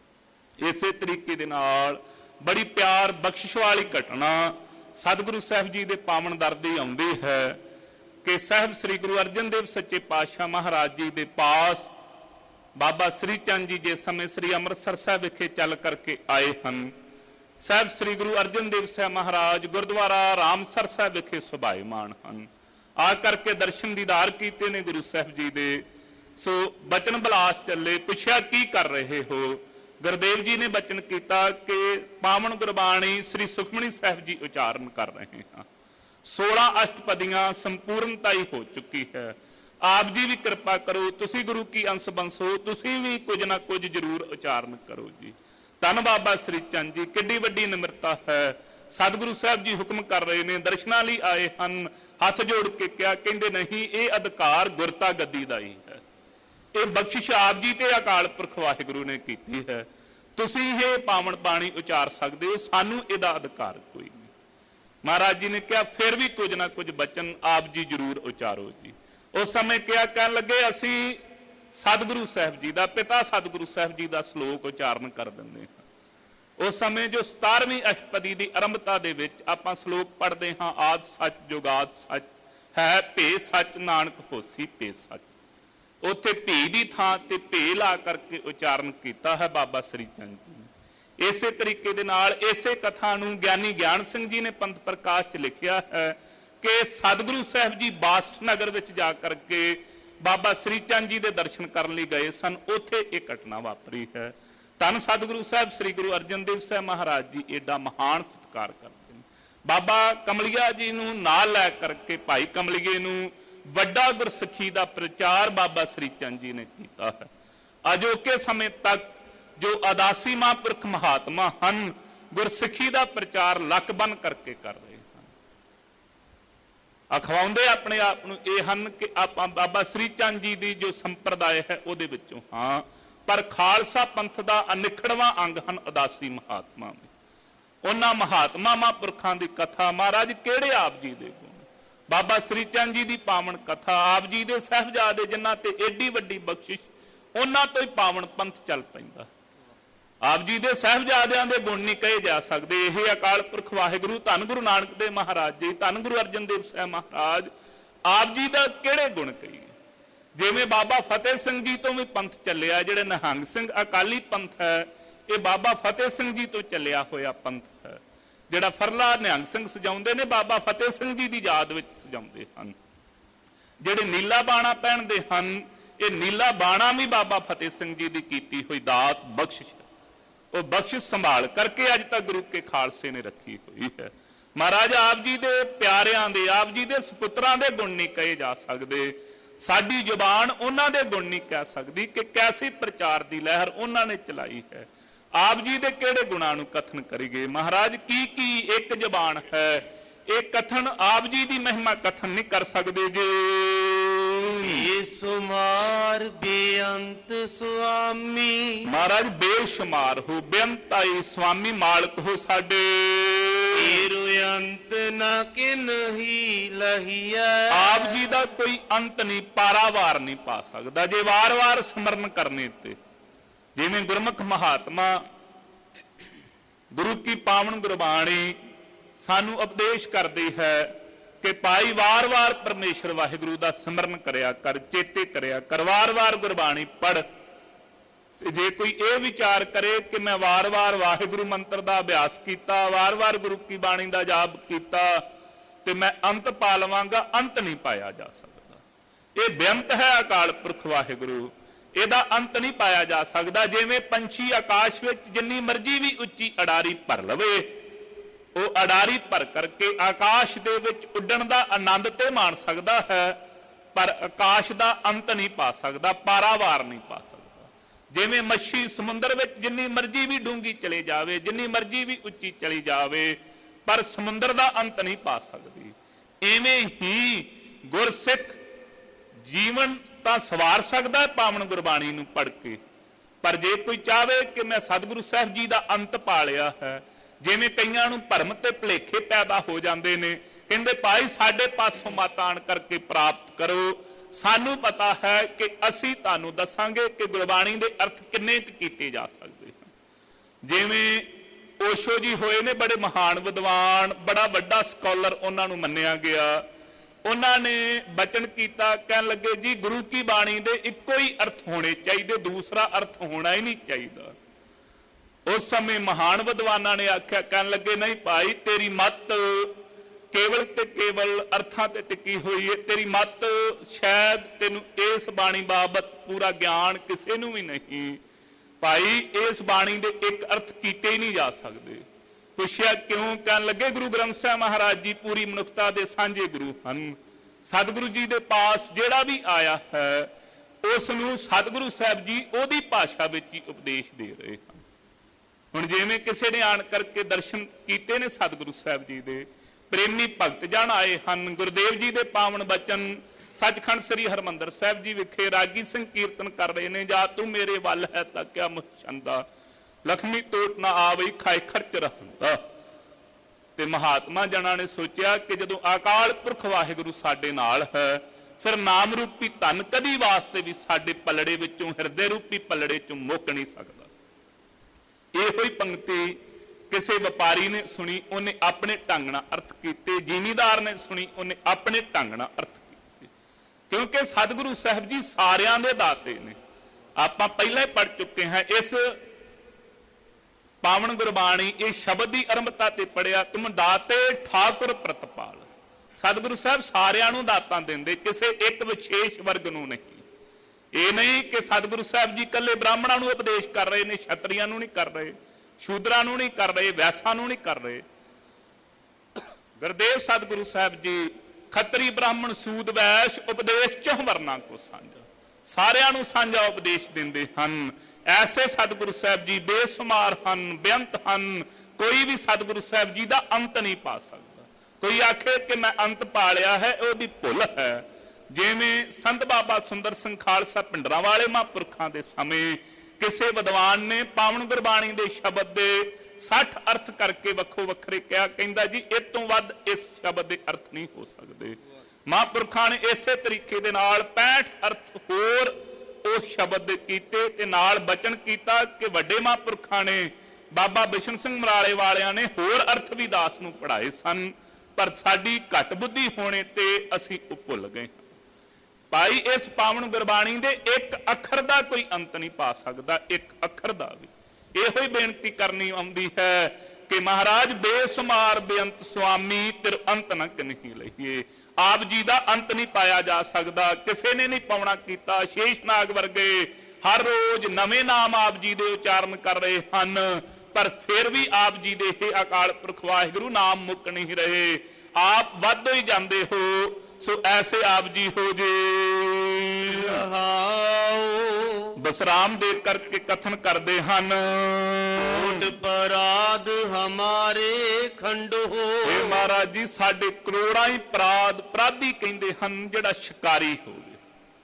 ਇਸੇ ਤਰੀਕੇ ਦੇ ਨਾਲ ਬੜੀ ਪਿਆਰ ਬਖਸ਼ਿਸ਼ ਵਾਲੀ ਘਟਨਾ ਸਤਿਗੁਰੂ ਸਾਹਿਬ ਜੀ ਦੇ ਪਾਵਨ ਦਰ ਦੀ ਆਉਂਦੀ ਹੈ ਕਿ ਸਾਹਿਬ ਸ੍ਰੀ ਗੁਰੂ ਅਰਜਨ ਦੇਵ ਸੱਚੇ ਪਾਤਸ਼ਾਹ ਮਹਾਰਾਜ ਜੀ ਦੇ ਪਾਸ ਬਾਬਾ ਸ੍ਰੀ ਚੰਦ ਜੀ ਜਿਸ ਸਮੇਂ ਸ੍ਰੀ ਅੰਮ੍ਰਿਤਸਰ ਸਾਹਿਬ ਵਿਖੇ ਚੱਲ ਕਰਕੇ ਆਏ ਹਨ, ਸਾਹਿਬ ਸ੍ਰੀ ਗੁਰੂ ਅਰਜਨ ਦੇਵ ਸਾਹਿਬ ਮਹਾਰਾਜ ਗੁਰਦੁਆਰਾ ਰਾਮਸਰ ਸਾਹਿਬ ਵਿਖੇ ਸੁਭਾਈਮਾਨ ਹਨ। ਆ ਕਰਕੇ ਦਰਸ਼ਨ ਦੀਦਾਰ ਕੀਤੇ ਨੇ ਗੁਰੂ ਸਾਹਿਬ ਜੀ ਦੇ। ਸੋ ਬਚਨ ਬਲਾਸ ਚੱਲੇ, ਪੁੱਛਿਆ ਕੀ ਕਰ ਰਹੇ ਹੋ? ਗੁਰਦੇਵ ਜੀ ਨੇ ਬਚਨ ਕੀਤਾ ਕਿ ਪਾਵਨ ਗੁਰਬਾਣੀ ਸ੍ਰੀ ਸੁਖਮਨੀ ਸਾਹਿਬ ਜੀ ਉਚਾਰਨ ਕਰ ਰਹੇ ਹਾਂ। 16 ਅਸ਼ਟਪਦੀਆਂ ਸੰਪੂਰਨਤਾ ਹੀ ਹੋ ਚੁੱਕੀ ਹੈ। ਆਪ ਜੀ ਵੀ ਕਿਰਪਾ ਕਰੋ, ਤੁਸੀਂ ਗੁਰੂ ਕੀ ਅੰਸ਼ ਬੰਸ ਹੋ, ਤੁਸੀਂ ਵੀ ਕੁਝ ਨਾ ਕੁਝ ਜ਼ਰੂਰ ਉਚਾਰਨ ਕਰੋ ਜੀ। ਧੰਨ ਬਾਬਾ ਸ੍ਰੀ ਚੰਦ ਜੀ, ਕਿੱਡੀ ਵੱਡੀ ਨਿਮਰਤਾ ਹੈ। ਸਤਿਗੁਰੂ ਸਾਹਿਬ ਜੀ ਹੁਕਮ ਕਰ ਰਹੇ ਨੇ, ਦਰਸ਼ਨਾਂ ਲਈ ਆਏ ਹਨ। ਹੱਥ ਜੋੜ ਕੇ ਕਿਹਾ, ਕਹਿੰਦੇ ਨਹੀਂ, ਇਹ ਅਧਿਕਾਰ ਗੁਰਤਾ ਗੱਦੀ ਦਾ ਹੀ ਹੈ, ਇਹ ਬਖਸ਼ਿਸ਼ ਆਪ ਜੀ ਤੇ ਅਕਾਲ ਪੁਰਖ ਵਾਹਿਗੁਰੂ ਨੇ ਕੀਤੀ ਹੈ। ਤੁਸੀਂ ਇਹ ਪਾਵਨ ਬਾਣੀ ਉਚਾਰ ਸਕਦੇ ਹੋ, ਸਾਨੂੰ ਇਹਦਾ ਅਧਿਕਾਰ ਕੋਈ ਨਹੀਂ। ਮਹਾਰਾਜ ਜੀ ਨੇ ਕਿਹਾ ਫਿਰ ਵੀ ਕੁਝ ਨਾ ਕੁਝ ਬਚਨ ਆਪ ਜੀ ਜ਼ਰੂਰ ਉਚਾਰੋ ਜੀ। ਉਸ ਸਮੇਂ ਕਿਹਾ, ਕਹਿਣ ਲੱਗੇ ਅਸੀਂ ਸਤਿਗੁਰੂ ਸਾਹਿਬ ਜੀ ਦਾ, ਪਿਤਾ ਸਤਿਗੁਰੂ ਸਾਹਿਬ ਜੀ ਦਾ ਸ਼ਲੋਕ ਉਚਾਰਨ ਕਰ ਦਿੰਦੇ ਹਾਂ। ਉਸ ਸਮੇਂ ਜੋ 17ਵੀਂ ਅਸ਼ਟਪਦੀ ਦੀ ਆਰੰਭਤਾ ਦੇ ਵਿੱਚ ਆਪਾਂ ਸ਼ਲੋਕ ਪੜ੍ਹਦੇ ਹਾਂ, ਆਦਿ ਸੱਚ ਜੁਗਾਦ ਸੱਚ ਹੈ, ਭੇ ਸੱਚ ਨਾਨਕ ਹੋਸੀ ਭੇ ਸੱਚ। ਉੱਥੇ ਭੀ ਦੀ ਥਾਂ ਤੇ ਭੇ ਲਾ ਕਰਕੇ ਉਚਾਰਨ ਕੀਤਾ ਹੈ ਬਾਬਾ ਸ੍ਰੀ ਚੰਦ ਜੀ ਨੇ। ਇਸੇ ਤਰੀਕੇ ਦੇ ਨਾਲ ਇਸੇ ਕਥਾ ਨੂੰ ਗਿਆਨੀ ਗਿਆਨ ਸਿੰਘ ਜੀ ਨੇ ਪੰਥ ਪ੍ਰਕਾਸ਼ 'ਚ ਲਿਖਿਆ ਹੈ ਕਿ ਸਤਿਗੁਰੂ ਸਾਹਿਬ ਜੀ ਬਾਸਟ ਨਗਰ ਵਿੱਚ ਜਾ ਕਰਕੇ ਬਾਬਾ ਸ੍ਰੀ ਚੰਦ ਜੀ ਦੇ ਦਰਸ਼ਨ ਕਰਨ ਲਈ ਗਏ ਸਨ। ਉੱਥੇ ਇਹ ਘਟਨਾ ਵਾਪਰੀ ਹੈ। ਧੰਨ ਸਤਿਗੁਰੂ ਸਾਹਿਬ ਸ੍ਰੀ ਗੁਰੂ ਅਰਜਨ ਦੇਵ ਸਾਹਿਬ ਮਹਾਰਾਜ ਜੀ ਏਡਾ ਮਹਾਨ ਸਤਿਕਾਰ ਕਰਦੇ ਨੇ। ਬਾਬਾ ਕਮਲੀਆ ਜੀ ਨੂੰ ਨਾਲ ਲੈ ਕਰਕੇ ਭਾਈ ਕਮਲੀਏ ਨੂੰ ਵੱਡਾ ਗੁਰਸਿੱਖੀ ਦਾ ਪ੍ਰਚਾਰ ਬਾਬਾ ਸ੍ਰੀ ਚੰਦ ਜੀ ਨੇ ਕੀਤਾ ਹੈ। ਅਜੋਕੇ ਸਮੇਂ ਤੱਕ ਜੋ ਅਦਾਸੀ ਮਹਾਂਪੁਰਖ ਮਹਾਤਮਾ ਹਨ, ਗੁਰਸਿੱਖੀ ਦਾ ਪ੍ਰਚਾਰ ਲੱਕ ਬੰਨ ਕਰਕੇ ਕਰ ਰਹੇ ਹਨ। ਅਖਵਾਉਂਦੇ ਆਪਣੇ ਆਪ ਨੂੰ ਇਹ ਹਨ ਕਿ ਆਪਾਂ ਬਾਬਾ ਸ੍ਰੀ ਚੰਦ ਜੀ ਦੀ ਜੋ ਸੰਪਰਦਾਇ ਹੈ ਉਹਦੇ ਵਿੱਚੋਂ ਹਾਂ, ਪਰ ਖਾਲਸਾ ਪੰਥ ਦਾ ਅਨਿਖੜਵਾਂ ਅੰਗ ਹਨ ਅਦਾਸੀ ਮਹਾਤਮਾ। ਉਹਨਾਂ ਮਹਾਤਮਾ ਮਹਾਂਪੁਰਖਾਂ ਦੀ ਕਥਾ, ਮਹਾਰਾਜ ਕਿਹੜੇ ਆਪ ਜੀ ਦੇ ਗੁਣ, ਬਾਬਾ ਸ੍ਰੀ ਚੰਦ ਜੀ ਦੀ ਪਾਵਨ ਕਥਾ, ਆਪ ਜੀ ਦੇ ਸਾਹਿਬਜ਼ਾਦੇ ਜਿਨ੍ਹਾਂ ਤੇ ਏਡੀ ਵੱਡੀ ਬਖਸ਼ਿਸ਼, ਉਹਨਾਂ ਤੋਂ ਹੀ ਪਾਵਨ ਪੰਥ ਚੱਲ ਪੈਂਦਾ। ਆਪ ਜੀ ਦੇ ਸਾਹਿਬਜ਼ਾਦਿਆਂ ਦੇ ਗੁਣ ਨਹੀਂ ਕਹੇ ਜਾ ਸਕਦੇ। ਇਹ ਅਕਾਲ ਪੁਰਖ ਵਾਹਿਗੁਰੂ ਧੰਨ ਗੁਰੂ ਨਾਨਕ ਦੇਵ ਮਹਾਰਾਜ ਜੀ, ਧੰਨ ਗੁਰੂ ਅਰਜਨ ਦੇਵ ਸਾਹਿਬ ਮਹਾਰਾਜ, ਆਪ ਜੀ ਦਾ ਕਿਹੜੇ ਗੁਣ ਕਹੀਏ। ਜਿਵੇਂ ਬਾਬਾ ਫਤਿਹ ਸਿੰਘ ਜੀ ਤੋਂ ਵੀ ਪੰਥ ਚੱਲਿਆ, ਜਿਹੜੇ ਨਿਹੰਗ ਸਿੰਘ ਅਕਾਲੀ ਪੰਥ ਹੈ, ਇਹ ਬਾਬਾ ਫਤਿਹ ਸਿੰਘ ਜੀ ਤੋਂ ਚੱਲਿਆ ਹੋਇਆ ਪੰਥ ਹੈ। ਜਿਹੜਾ ਫਰਲਾ ਨਿਹੰਗ ਸਿੰਘ ਸਜਾਉਂਦੇ ਨੇ, ਬਾਬਾ ਫਤਿਹ ਸਿੰਘ ਜੀ ਦੀ ਯਾਦ ਵਿੱਚ ਸਜਾਉਂਦੇ ਹਨ। ਜਿਹੜੇ ਨੀਲਾ ਬਾਣਾ ਪਹਿਨਦੇ ਹਨ, ਇਹ ਨੀਲਾ ਬਾਣਾ ਵੀ ਬਾਬਾ ਫਤਿਹ ਸਿੰਘ ਜੀ ਦੀ ਕੀਤੀ ਹੋਈ ਦਾਤ ਬਖਸ਼ਿਸ਼, ਉਹ ਬਖਸ਼ਿਸ਼ ਸੰਭਾਲ ਕਰਕੇ ਅੱਜ ਤੱਕ ਗੁਰੂ ਕੇ ਖਾਲਸੇ ਨੇ ਰੱਖੀ ਹੋਈ ਹੈ। ਮਹਾਰਾਜ ਆਪ ਜੀ ਦੇ ਪਿਆਰਿਆਂ ਦੇ, ਆਪ ਜੀ ਦੇ ਸੁਪੁੱਤਰਾਂ ਦੇ ਗੁਣ ਨਹੀਂ ਕਹੇ ਜਾ ਸਕਦੇ। ਸਾਡੀ ਜ਼ੁਬਾਨ ਉਹਨਾਂ ਦੇ ਗੁਣ ਨਹੀਂ ਕਹਿ ਸਕਦੀ ਕਿ ਕੈਸੀ ਪ੍ਰਚਾਰ ਦੀ ਲਹਿਰ ਉਹਨਾਂ ਨੇ ਚਲਾਈ ਹੈ। ਆਪ ਜੀ ਦੇ ਕਿਹੜੇ ਗੁਣਾਂ ਨੂੰ ਕਥਨ ਕਰੀਏ। ਮਹਾਰਾਜ ਕੀ ਕੀ ਇੱਕ ਜ਼ਬਾਨ ਹੈ, ਇਹ ਕਥਨ ਆਪ ਜੀ ਦੀ ਮਹਿਮਾ ਕਥਨ ਨਹੀਂ ਕਰ ਸਕਦੇ ਜੀ। ਬੇਸ਼ੁਮਾਰ ਬੇਅੰਤ ਸੁਆਮੀ, ਮਹਾਰਾਜ ਬੇਸ਼ੁਮਾਰ ਹੋ, ਬੇਅੰਤ ਆਈ ਸੁਆਮੀ ਮਾਲਕ ਹੋ ਸਾਡੇ। ਏਰੁ ਅੰਤ ਨਾ ਕਿਨਹੀ ਲਹੀਐ, ਆਪ ਜੀ ਦਾ ਕੋਈ ਅੰਤ ਨਹੀਂ, ਪਾਰਾਵਾਰ ਨਹੀਂ ਪਾ ਸਕਦਾ ਜੇ ਵਾਰ-ਵਾਰ ਸਮਰਨ ਕਰਨੇ ਤੇ। ਜਿਵੇਂ ਗੁਰਮੁਖ ਮਹਾਤਮਾ ਗੁਰੂ ਕੀ ਪਾਵਨ ਗੁਰਬਾਣੀ ਸਾਨੂੰ ਉਪਦੇਸ਼ ਕਰਦੀ ਹੈ ਕਿ ਭਾਈ ਵਾਰ-ਵਾਰ ਪਰਮੇਸ਼ਰ ਵਾਹਿਗੁਰੂ ਦਾ ਸਿਮਰਨ ਕਰਿਆ ਕਰ, ਚੇਤੇ ਕਰਿਆ ਕਰ, ਵਾਰ-ਵਾਰ ਗੁਰਬਾਣੀ ਪੜ੍ਹ। ਤੇ ਜੇ ਕੋਈ ਇਹ ਵਿਚਾਰ ਕਰੇ ਕਿ ਮੈਂ ਵਾਰ-ਵਾਰ ਵਾਹਿਗੁਰੂ ਮੰਤਰ ਦਾ ਅਭਿਆਸ ਕੀਤਾ, ਵਾਰ-ਵਾਰ ਗੁਰੂ ਕੀ ਬਾਣੀ ਦਾ ਜਾਪ ਕੀਤਾ ਤੇ ਮੈਂ ਅੰਤ ਪਾ ਲਵਾਂਗਾ, ਅੰਤ ਨਹੀਂ ਪਾਇਆ ਜਾ ਸਕਦਾ। ਇਹ ਬੇਅੰਤ ਹੈ ਅਕਾਲ ਪੁਰਖ ਵਾਹਿਗੁਰੂ, ਇਹਦਾ ਅੰਤ ਨਹੀਂ ਪਾਇਆ ਜਾ ਸਕਦਾ। ਜਿਵੇਂ ਪੰਛੀ ਆਕਾਸ਼ ਵਿੱਚ ਜਿੰਨੀ ਮਰਜ਼ੀ ਵੀ ਉੱਚੀ ਅਡਾਰੀ ਭਰ ਲਵੇ, ਉਹ ਅਡਾਰੀ ਭਰ ਕਰਕੇ ਆਕਾਸ਼ ਦੇ ਵਿੱਚ ਉੱਡਣ ਦਾ ਆਨੰਦ ਤੇ ਮਾਣ ਸਕਦਾ ਹੈ, ਪਰ ਆਕਾਸ਼ ਦਾ ਅੰਤ ਨਹੀਂ ਪਾ ਸਕਦਾ, ਪਾਰਾਵਾਰ ਨਹੀਂ ਪਾ ਸਕਦਾ। ਜਿਵੇਂ ਮੱਛੀ ਸਮੁੰਦਰ ਵਿੱਚ ਜਿੰਨੀ ਮਰਜ਼ੀ ਵੀ ਡੂੰਗੀ ਚਲੇ ਜਾਵੇ, ਜਿੰਨੀ ਮਰਜ਼ੀ ਵੀ ਉੱਚੀ ਚਲੀ ਜਾਵੇ, ਪਰ ਸਮੁੰਦਰ ਦਾ ਅੰਤ ਨਹੀਂ ਪਾ ਸਕਦੀ। ਐਵੇਂ ਹੀ ਗੁਰਸਿੱਖ ਜੀਵਨ ਤਾਂ ਸਵਾਰ ਸਕਦਾ ਹੈ ਪਾਵਨ ਗੁਰਬਾਣੀ ਨੂੰ ਪੜ੍ਹ ਕੇ, ਪਰ ਜੇ ਕੋਈ ਚਾਹਵੇ ਕਿ ਮੈਂ ਸਤਿਗੁਰੂ ਸਾਹਿਬ ਜੀ ਦਾ ਅੰਤ ਪਾ ਲਿਆ ਹੈ, ਜਿਵੇਂ ਕਈਆਂ ਨੂੰ ਭਰਮ ਤੇ ਭੁਲੇਖੇ ਪੈਦਾ ਹੋ ਜਾਂਦੇ ਨੇ, ਕਹਿੰਦੇ ਭਾਈ ਸਾਡੇ ਪਾਸੋਂ ਮਤ ਆਣ ਕਰਕੇ ਪ੍ਰਾਪਤ ਕਰੋ, ਸਾਨੂੰ ਪਤਾ ਹੈ ਕਿ ਅਸੀਂ ਤੁਹਾਨੂੰ ਦੱਸਾਂਗੇ ਕਿ ਗੁਰਬਾਣੀ ਦੇ ਅਰਥ ਕਿੰਨੇ ਕੁ ਕੀਤੇ ਜਾ ਸਕਦੇ ਹਨ। ਜਿਵੇਂ ਓਸ਼ੋ ਜੀ ਹੋਏ ਨੇ ਬੜੇ ਮਹਾਨ ਵਿਦਵਾਨ, ਬੜਾ ਵੱਡਾ ਸਕਾਲਰ ਉਹਨਾਂ ਨੂੰ ਮੰਨਿਆ ਗਿਆ, ਉਹਨਾਂ ਨੇ ਬਚਨ ਕੀਤਾ, ਕਹਿਣ ਲੱਗੇ ਜੀ ਗੁਰੂ ਕੀ ਬਾਣੀ ਦੇ ਇੱਕੋ ਹੀ ਅਰਥ ਹੋਣੇ ਚਾਹੀਦੇ, ਦੂਸਰਾ ਅਰਥ ਹੋਣਾ ਹੀ ਨਹੀਂ ਚਾਹੀਦਾ। ਉਸ ਸਮੇਂ ਮਹਾਨ ਵਿਦਵਾਨਾਂ ਨੇ ਆਖਿਆ, ਕਹਿਣ ਲੱਗੇ ਨਹੀਂ ਭਾਈ ਤੇਰੀ ਮੱਤ ਕੇਵਲ ਤੇ ਕੇਵਲ ਅਰਥਾਂ ਤੇ ਟਿਕੀ ਹੋਈ ਹੈ, ਤੇਰੀ ਮੱਤ ਸ਼ਾਇਦ ਤੈਨੂੰ ਇਸ ਬਾਣੀ ਬਾਬਤ ਪੂਰਾ ਗਿਆਨ ਕਿਸੇ ਨੂੰ ਵੀ ਨਹੀਂ, ਭਾਈ ਇਸ ਬਾਣੀ ਦੇ ਇੱਕ ਅਰਥ ਕੀਤੇ ਹੀ ਨਹੀਂ ਜਾ ਸਕਦੇ। ਪੁੱਛਿਆ ਕਿਉਂ? ਕਹਿਣ ਲੱਗੇ ਗੁਰੂ ਗ੍ਰੰਥ ਸਾਹਿਬ ਮਹਾਰਾਜ ਜੀ ਪੂਰੀ ਮਨੁੱਖਤਾ ਦੇ ਸਾਂਝੇ ਗੁਰੂ ਹਨ, ਸਤਿਗੁਰੂ ਜੀ ਦੇ ਪਾਸ ਜਿਹੜਾ ਵੀ ਆਇਆ ਹੈ ਉਸ ਨੂੰ ਸਤਿਗੁਰੂ ਸਾਹਿਬ ਜੀ ਉਹਦੀ ਭਾਸ਼ਾ ਵਿੱਚ ਹੀ ਉਪਦੇਸ਼ ਦੇ ਰਹੇ ਹਨ। ਹੁਣ ਜਿਵੇਂ ਕਿਸੇ ਨੇ ਆਣ ਕਰਕੇ ਦਰਸ਼ਨ ਕੀਤੇ ਨੇ ਸਤਿਗੁਰੂ ਸਾਹਿਬ ਜੀ ਦੇ, ਪ੍ਰੇਮੀ ਭਗਤ ਜਨ ਆਏ ਹਨ, ਗੁਰਦੇਵ ਜੀ ਦੇ ਪਾਵਨ ਬਚਨ ਸੱਚਖੰਡ ਸ੍ਰੀ ਹਰਿਮੰਦਰ ਸਾਹਿਬ ਜੀ ਵਿਖੇ ਰਾਗੀ ਸਿੰਘ ਕੀਰਤਨ ਕਰ ਰਹੇ ਨੇ, ਜਾ ਤੂੰ ਮੇਰੇ ਵੱਲ ਹੈ ਤਾਂ ਕਿਆ ਮੁਛੰਦਾ, ਲਖਮੀ ਟੋਟ ਨਾ ਆਵਈ ਖਾਏ ਖਰਚ ਰਹੰਦਾ। ਤੇ ਮਹਾਤਮਾ ਜਨਾਂ ਨੇ ਸੋਚਿਆ ਕਿ ਜਦੋਂ ਅਕਾਲ ਪੁਰਖ ਵਾਹਿਗੁਰੂ ਸਾਡੇ ਨਾਲ ਹੈ, ਫਿਰ ਨਾਮ ਰੂਪੀ ਧਨ ਕਦੀ ਵਾਸਤੇ ਵੀ ਸਾਡੇ ਪਲੜੇ ਵਿੱਚੋਂ, ਹਿਰਦੇ ਰੂਪੀ ਪਲੜੇ ਚੋਂ ਮੁੱਕ ਨਹੀਂ ਸਕਦਾ। ਇਹੋ ਹੀ ਪੰਕਤੀ ਕਿਸੇ ਵਪਾਰੀ ਨੇ ਸੁਣੀ, ਉਹਨੇ ਆਪਣੇ ਢੰਗ ਨਾਲ ਅਰਥ ਕੀਤੇ, ਜ਼ਿਮੀਂਦਾਰ ਨੇ ਸੁਣੀ, ਉਹਨੇ ਆਪਣੇ ਢੰਗ ਨਾਲ ਅਰਥ ਕੀਤੇ, ਕਿਉਂਕਿ ਸਤਿਗੁਰੂ ਸਾਹਿਬ ਜੀ ਸਾਰਿਆਂ ਦੇ ਦਾਤੇ ਨੇ। ਆਪਾਂ ਪਹਿਲਾਂ ਹੀ ਪੜ੍ਹ ਚੁੱਕੇ ਹਾਂ ਇਸ ਪਾਵਨ ਗੁਰਬਾਣੀ, ਇਹ ਸ਼ਬਦ ਦੀ ਆਰੰਭਤਾ ਤੇ ਪੜਿਆ, ਤੁਮ ਦਾਤੇ ਠਾਕੁਰ ਪ੍ਰਤਪਾਲ। ਸਤਿਗੁਰੂ ਸਾਹਿਬ ਸਾਰਿਆਂ ਨੂੰ ਦਾਤਾਂ ਦਿੰਦੇ, ਕਿਸੇ ਇੱਕ ਵਿਸ਼ੇਸ਼ ਵਰਗ ਨੂੰ ਨਹੀਂ। ਇਹ ਨਹੀਂ ਕਿ ਸਤਿਗੁਰੂ ਸਾਹਿਬ ਜੀ ਇਕੱਲੇ ਬ੍ਰਾਹਮਣਾਂ ਨੂੰ ਉਪਦੇਸ਼ ਕਰ ਰਹੇ ਨੇ, ਛਤਰੀਆਂ ਨੂੰ ਨਹੀਂ ਕਰ ਰਹੇ, ਸ਼ੂਦਰਾਂ ਨੂੰ ਨਹੀਂ ਕਰ ਰਹੇ, ਵੈਸਾਂ ਨੂੰ ਨਹੀਂ ਕਰ ਰਹੇ। ਗੁਰਦੇਵ ਸਤਿਗੁਰੂ ਸਾਹਿਬ ਜੀ ਖੱਤਰੀ ਬ੍ਰਾਹਮਣ ਸੂਦ ਵੈਸ਼ ਉਪਦੇਸ਼ ਚਹੁ ਵਰਨਾ ਕੋ ਸਾਂਝਾ, ਸਾਰਿਆਂ ਨੂੰ ਸਾਂਝਾ ਉਪਦੇਸ਼ ਦਿੰਦੇ ਹਨ। ਐਸੇ ਸਤਿਗੁਰੂ ਸਾਹਿਬ ਜੀ ਬੇਸ਼ੁਮਾਰ ਹਨ, ਬੇਅੰਤ ਹਨ, ਕੋਈ ਵੀ ਸਤਿਗੁਰੂ ਸਾਹਿਬ ਜੀ ਦਾ ਅੰਤ ਨਹੀਂ ਪਾ ਸਕਦਾ। ਕੋਈ ਆਖੇ ਕਿ ਮੈਂ ਅੰਤ ਪਾ ਲਿਆ ਹੈ, ਉਹਦੀ ਭੁੱਲ ਹੈ। ਜਿਵੇਂ ਸੰਤ ਬਾਬਾ ਸੁੰਦਰ ਸਿੰਘ ਖਾਲਸਾ ਭਿੰਡਰਾਂ ਵਾਲੇ ਮਹਾਂਪੁਰਖਾਂ ਦੇ ਸਮੇਂ ਕਿਸੇ ਵਿਦਵਾਨ ਨੇ ਪਾਵਨ ਗੁਰਬਾਣੀ ਦੇ ਸ਼ਬਦ ਦੇ 60 ਅਰਥ ਕਰਕੇ ਵੱਖੋ ਵੱਖਰੇ ਕਿਹਾ, ਕਹਿੰਦਾ ਜੀ ਇਹ ਤੋਂ ਵੱਧ ਇਸ ਸ਼ਬਦ ਦੇ ਅਰਥ ਨਹੀਂ ਹੋ ਸਕਦੇ। ਮਹਾਂਪੁਰਖਾਂ ਨੇ ਇਸੇ ਤਰੀਕੇ ਦੇ ਨਾਲ 65 ਅਰਥ ਹੋਰ ਉਸ ਸ਼ਬਦ ਦੇ ਕੀਤੇ, ਤੇ ਨਾਲ ਬਚਨ ਕੀਤਾ ਕਿ ਵੱਡੇ ਮਹਾਂਪੁਰਖਾਂ ਨੇ, ਬਾਬਾ ਬਿਸ਼ਨ ਸਿੰਘ ਮਰਾਲੇ ਵਾਲਿਆਂ ਨੇ ਹੋਰ ਅਰਥ ਵੀ ਦਾਸ ਨੂੰ ਪੜ੍ਹਾਏ ਸਨ, ਪਰ ਸਾਡੀ ਘੱਟ ਬੁੱਧੀ ਹੋਣੇ ਤੇ ਅਸੀਂ ਉਹ ਭੁੱਲ ਗਏ। ਭਾਈ ਇਸ ਪਾਵਨ ਗੁਰਬਾਣੀ ਦੇ ਇੱਕ ਅੱਖਰ ਦਾ ਕੋਈ ਅੰਤ ਨਹੀਂ ਪਾ ਸਕਦਾ, ਇੱਕ ਅੱਖਰ ਦਾ ਵੀ। ਇਹੋ ਹੀ ਬੇਨਤੀ ਕਰਨੀ ਆਉਂਦੀ ਹੈ ਕਿ ਮਹਾਰਾਜ ਬੇਸ਼ੁਮਾਰ ਬੇਅੰਤ ਸੁਆਮੀ ਤਿਰ ਅੰਤ ਨ ਕਿਨਹੀ ਲਈਏ। ਆਪ ਜੀ ਦਾ ਅੰਤ ਨਹੀਂ ਪਾਇਆ ਜਾ ਸਕਦਾ, ਕਿਸੇ ਨੇ ਨਹੀਂ ਪਾਉਣਾ ਕੀਤਾ। ਸ਼ੇਸ਼ਨਾਗ ਵਰਗੇ ਹਰ ਰੋਜ਼ ਨਵੇਂ ਨਾਮ ਆਪ ਜੀ ਦੇ ਉਚਾਰਨ ਕਰ ਰਹੇ ਹਨ, ਪਰ ਫਿਰ ਵੀ ਆਪ ਜੀ ਦੇ ਇਹ ਅਕਾਲ ਪੁਰਖ ਵਾਹਿਗੁਰੂ ਨਾਮ ਮੁੱਕ ਨਹੀਂ ਰਹੇ, ਆਪ ਵੱਧੋ ਹੀ ਜਾਂਦੇ ਹੋ। ਸੋ ਐਸੇ ਆਪ ਜੀ ਹੋ ਜੇ ਬਸਰਾਮ ਦੇ ਕਰਕੇ ਕਥਨ ਕਰਦੇ ਹਨ, ਕੋਟ ਪਰਾਧ ਹਮਾਰੇ ਖੰਡੋ। ਇਹ ਮਹਾਰਾਜ ਜੀ ਸਾਡੇ ਕਰੋੜਾਂ ਹੀ ਅਪਰਾਧੀ ਕਹਿੰਦੇ ਹਨ ਜਿਹੜਾ ਸ਼ਿਕਾਰੀ ਹੋਵੇ।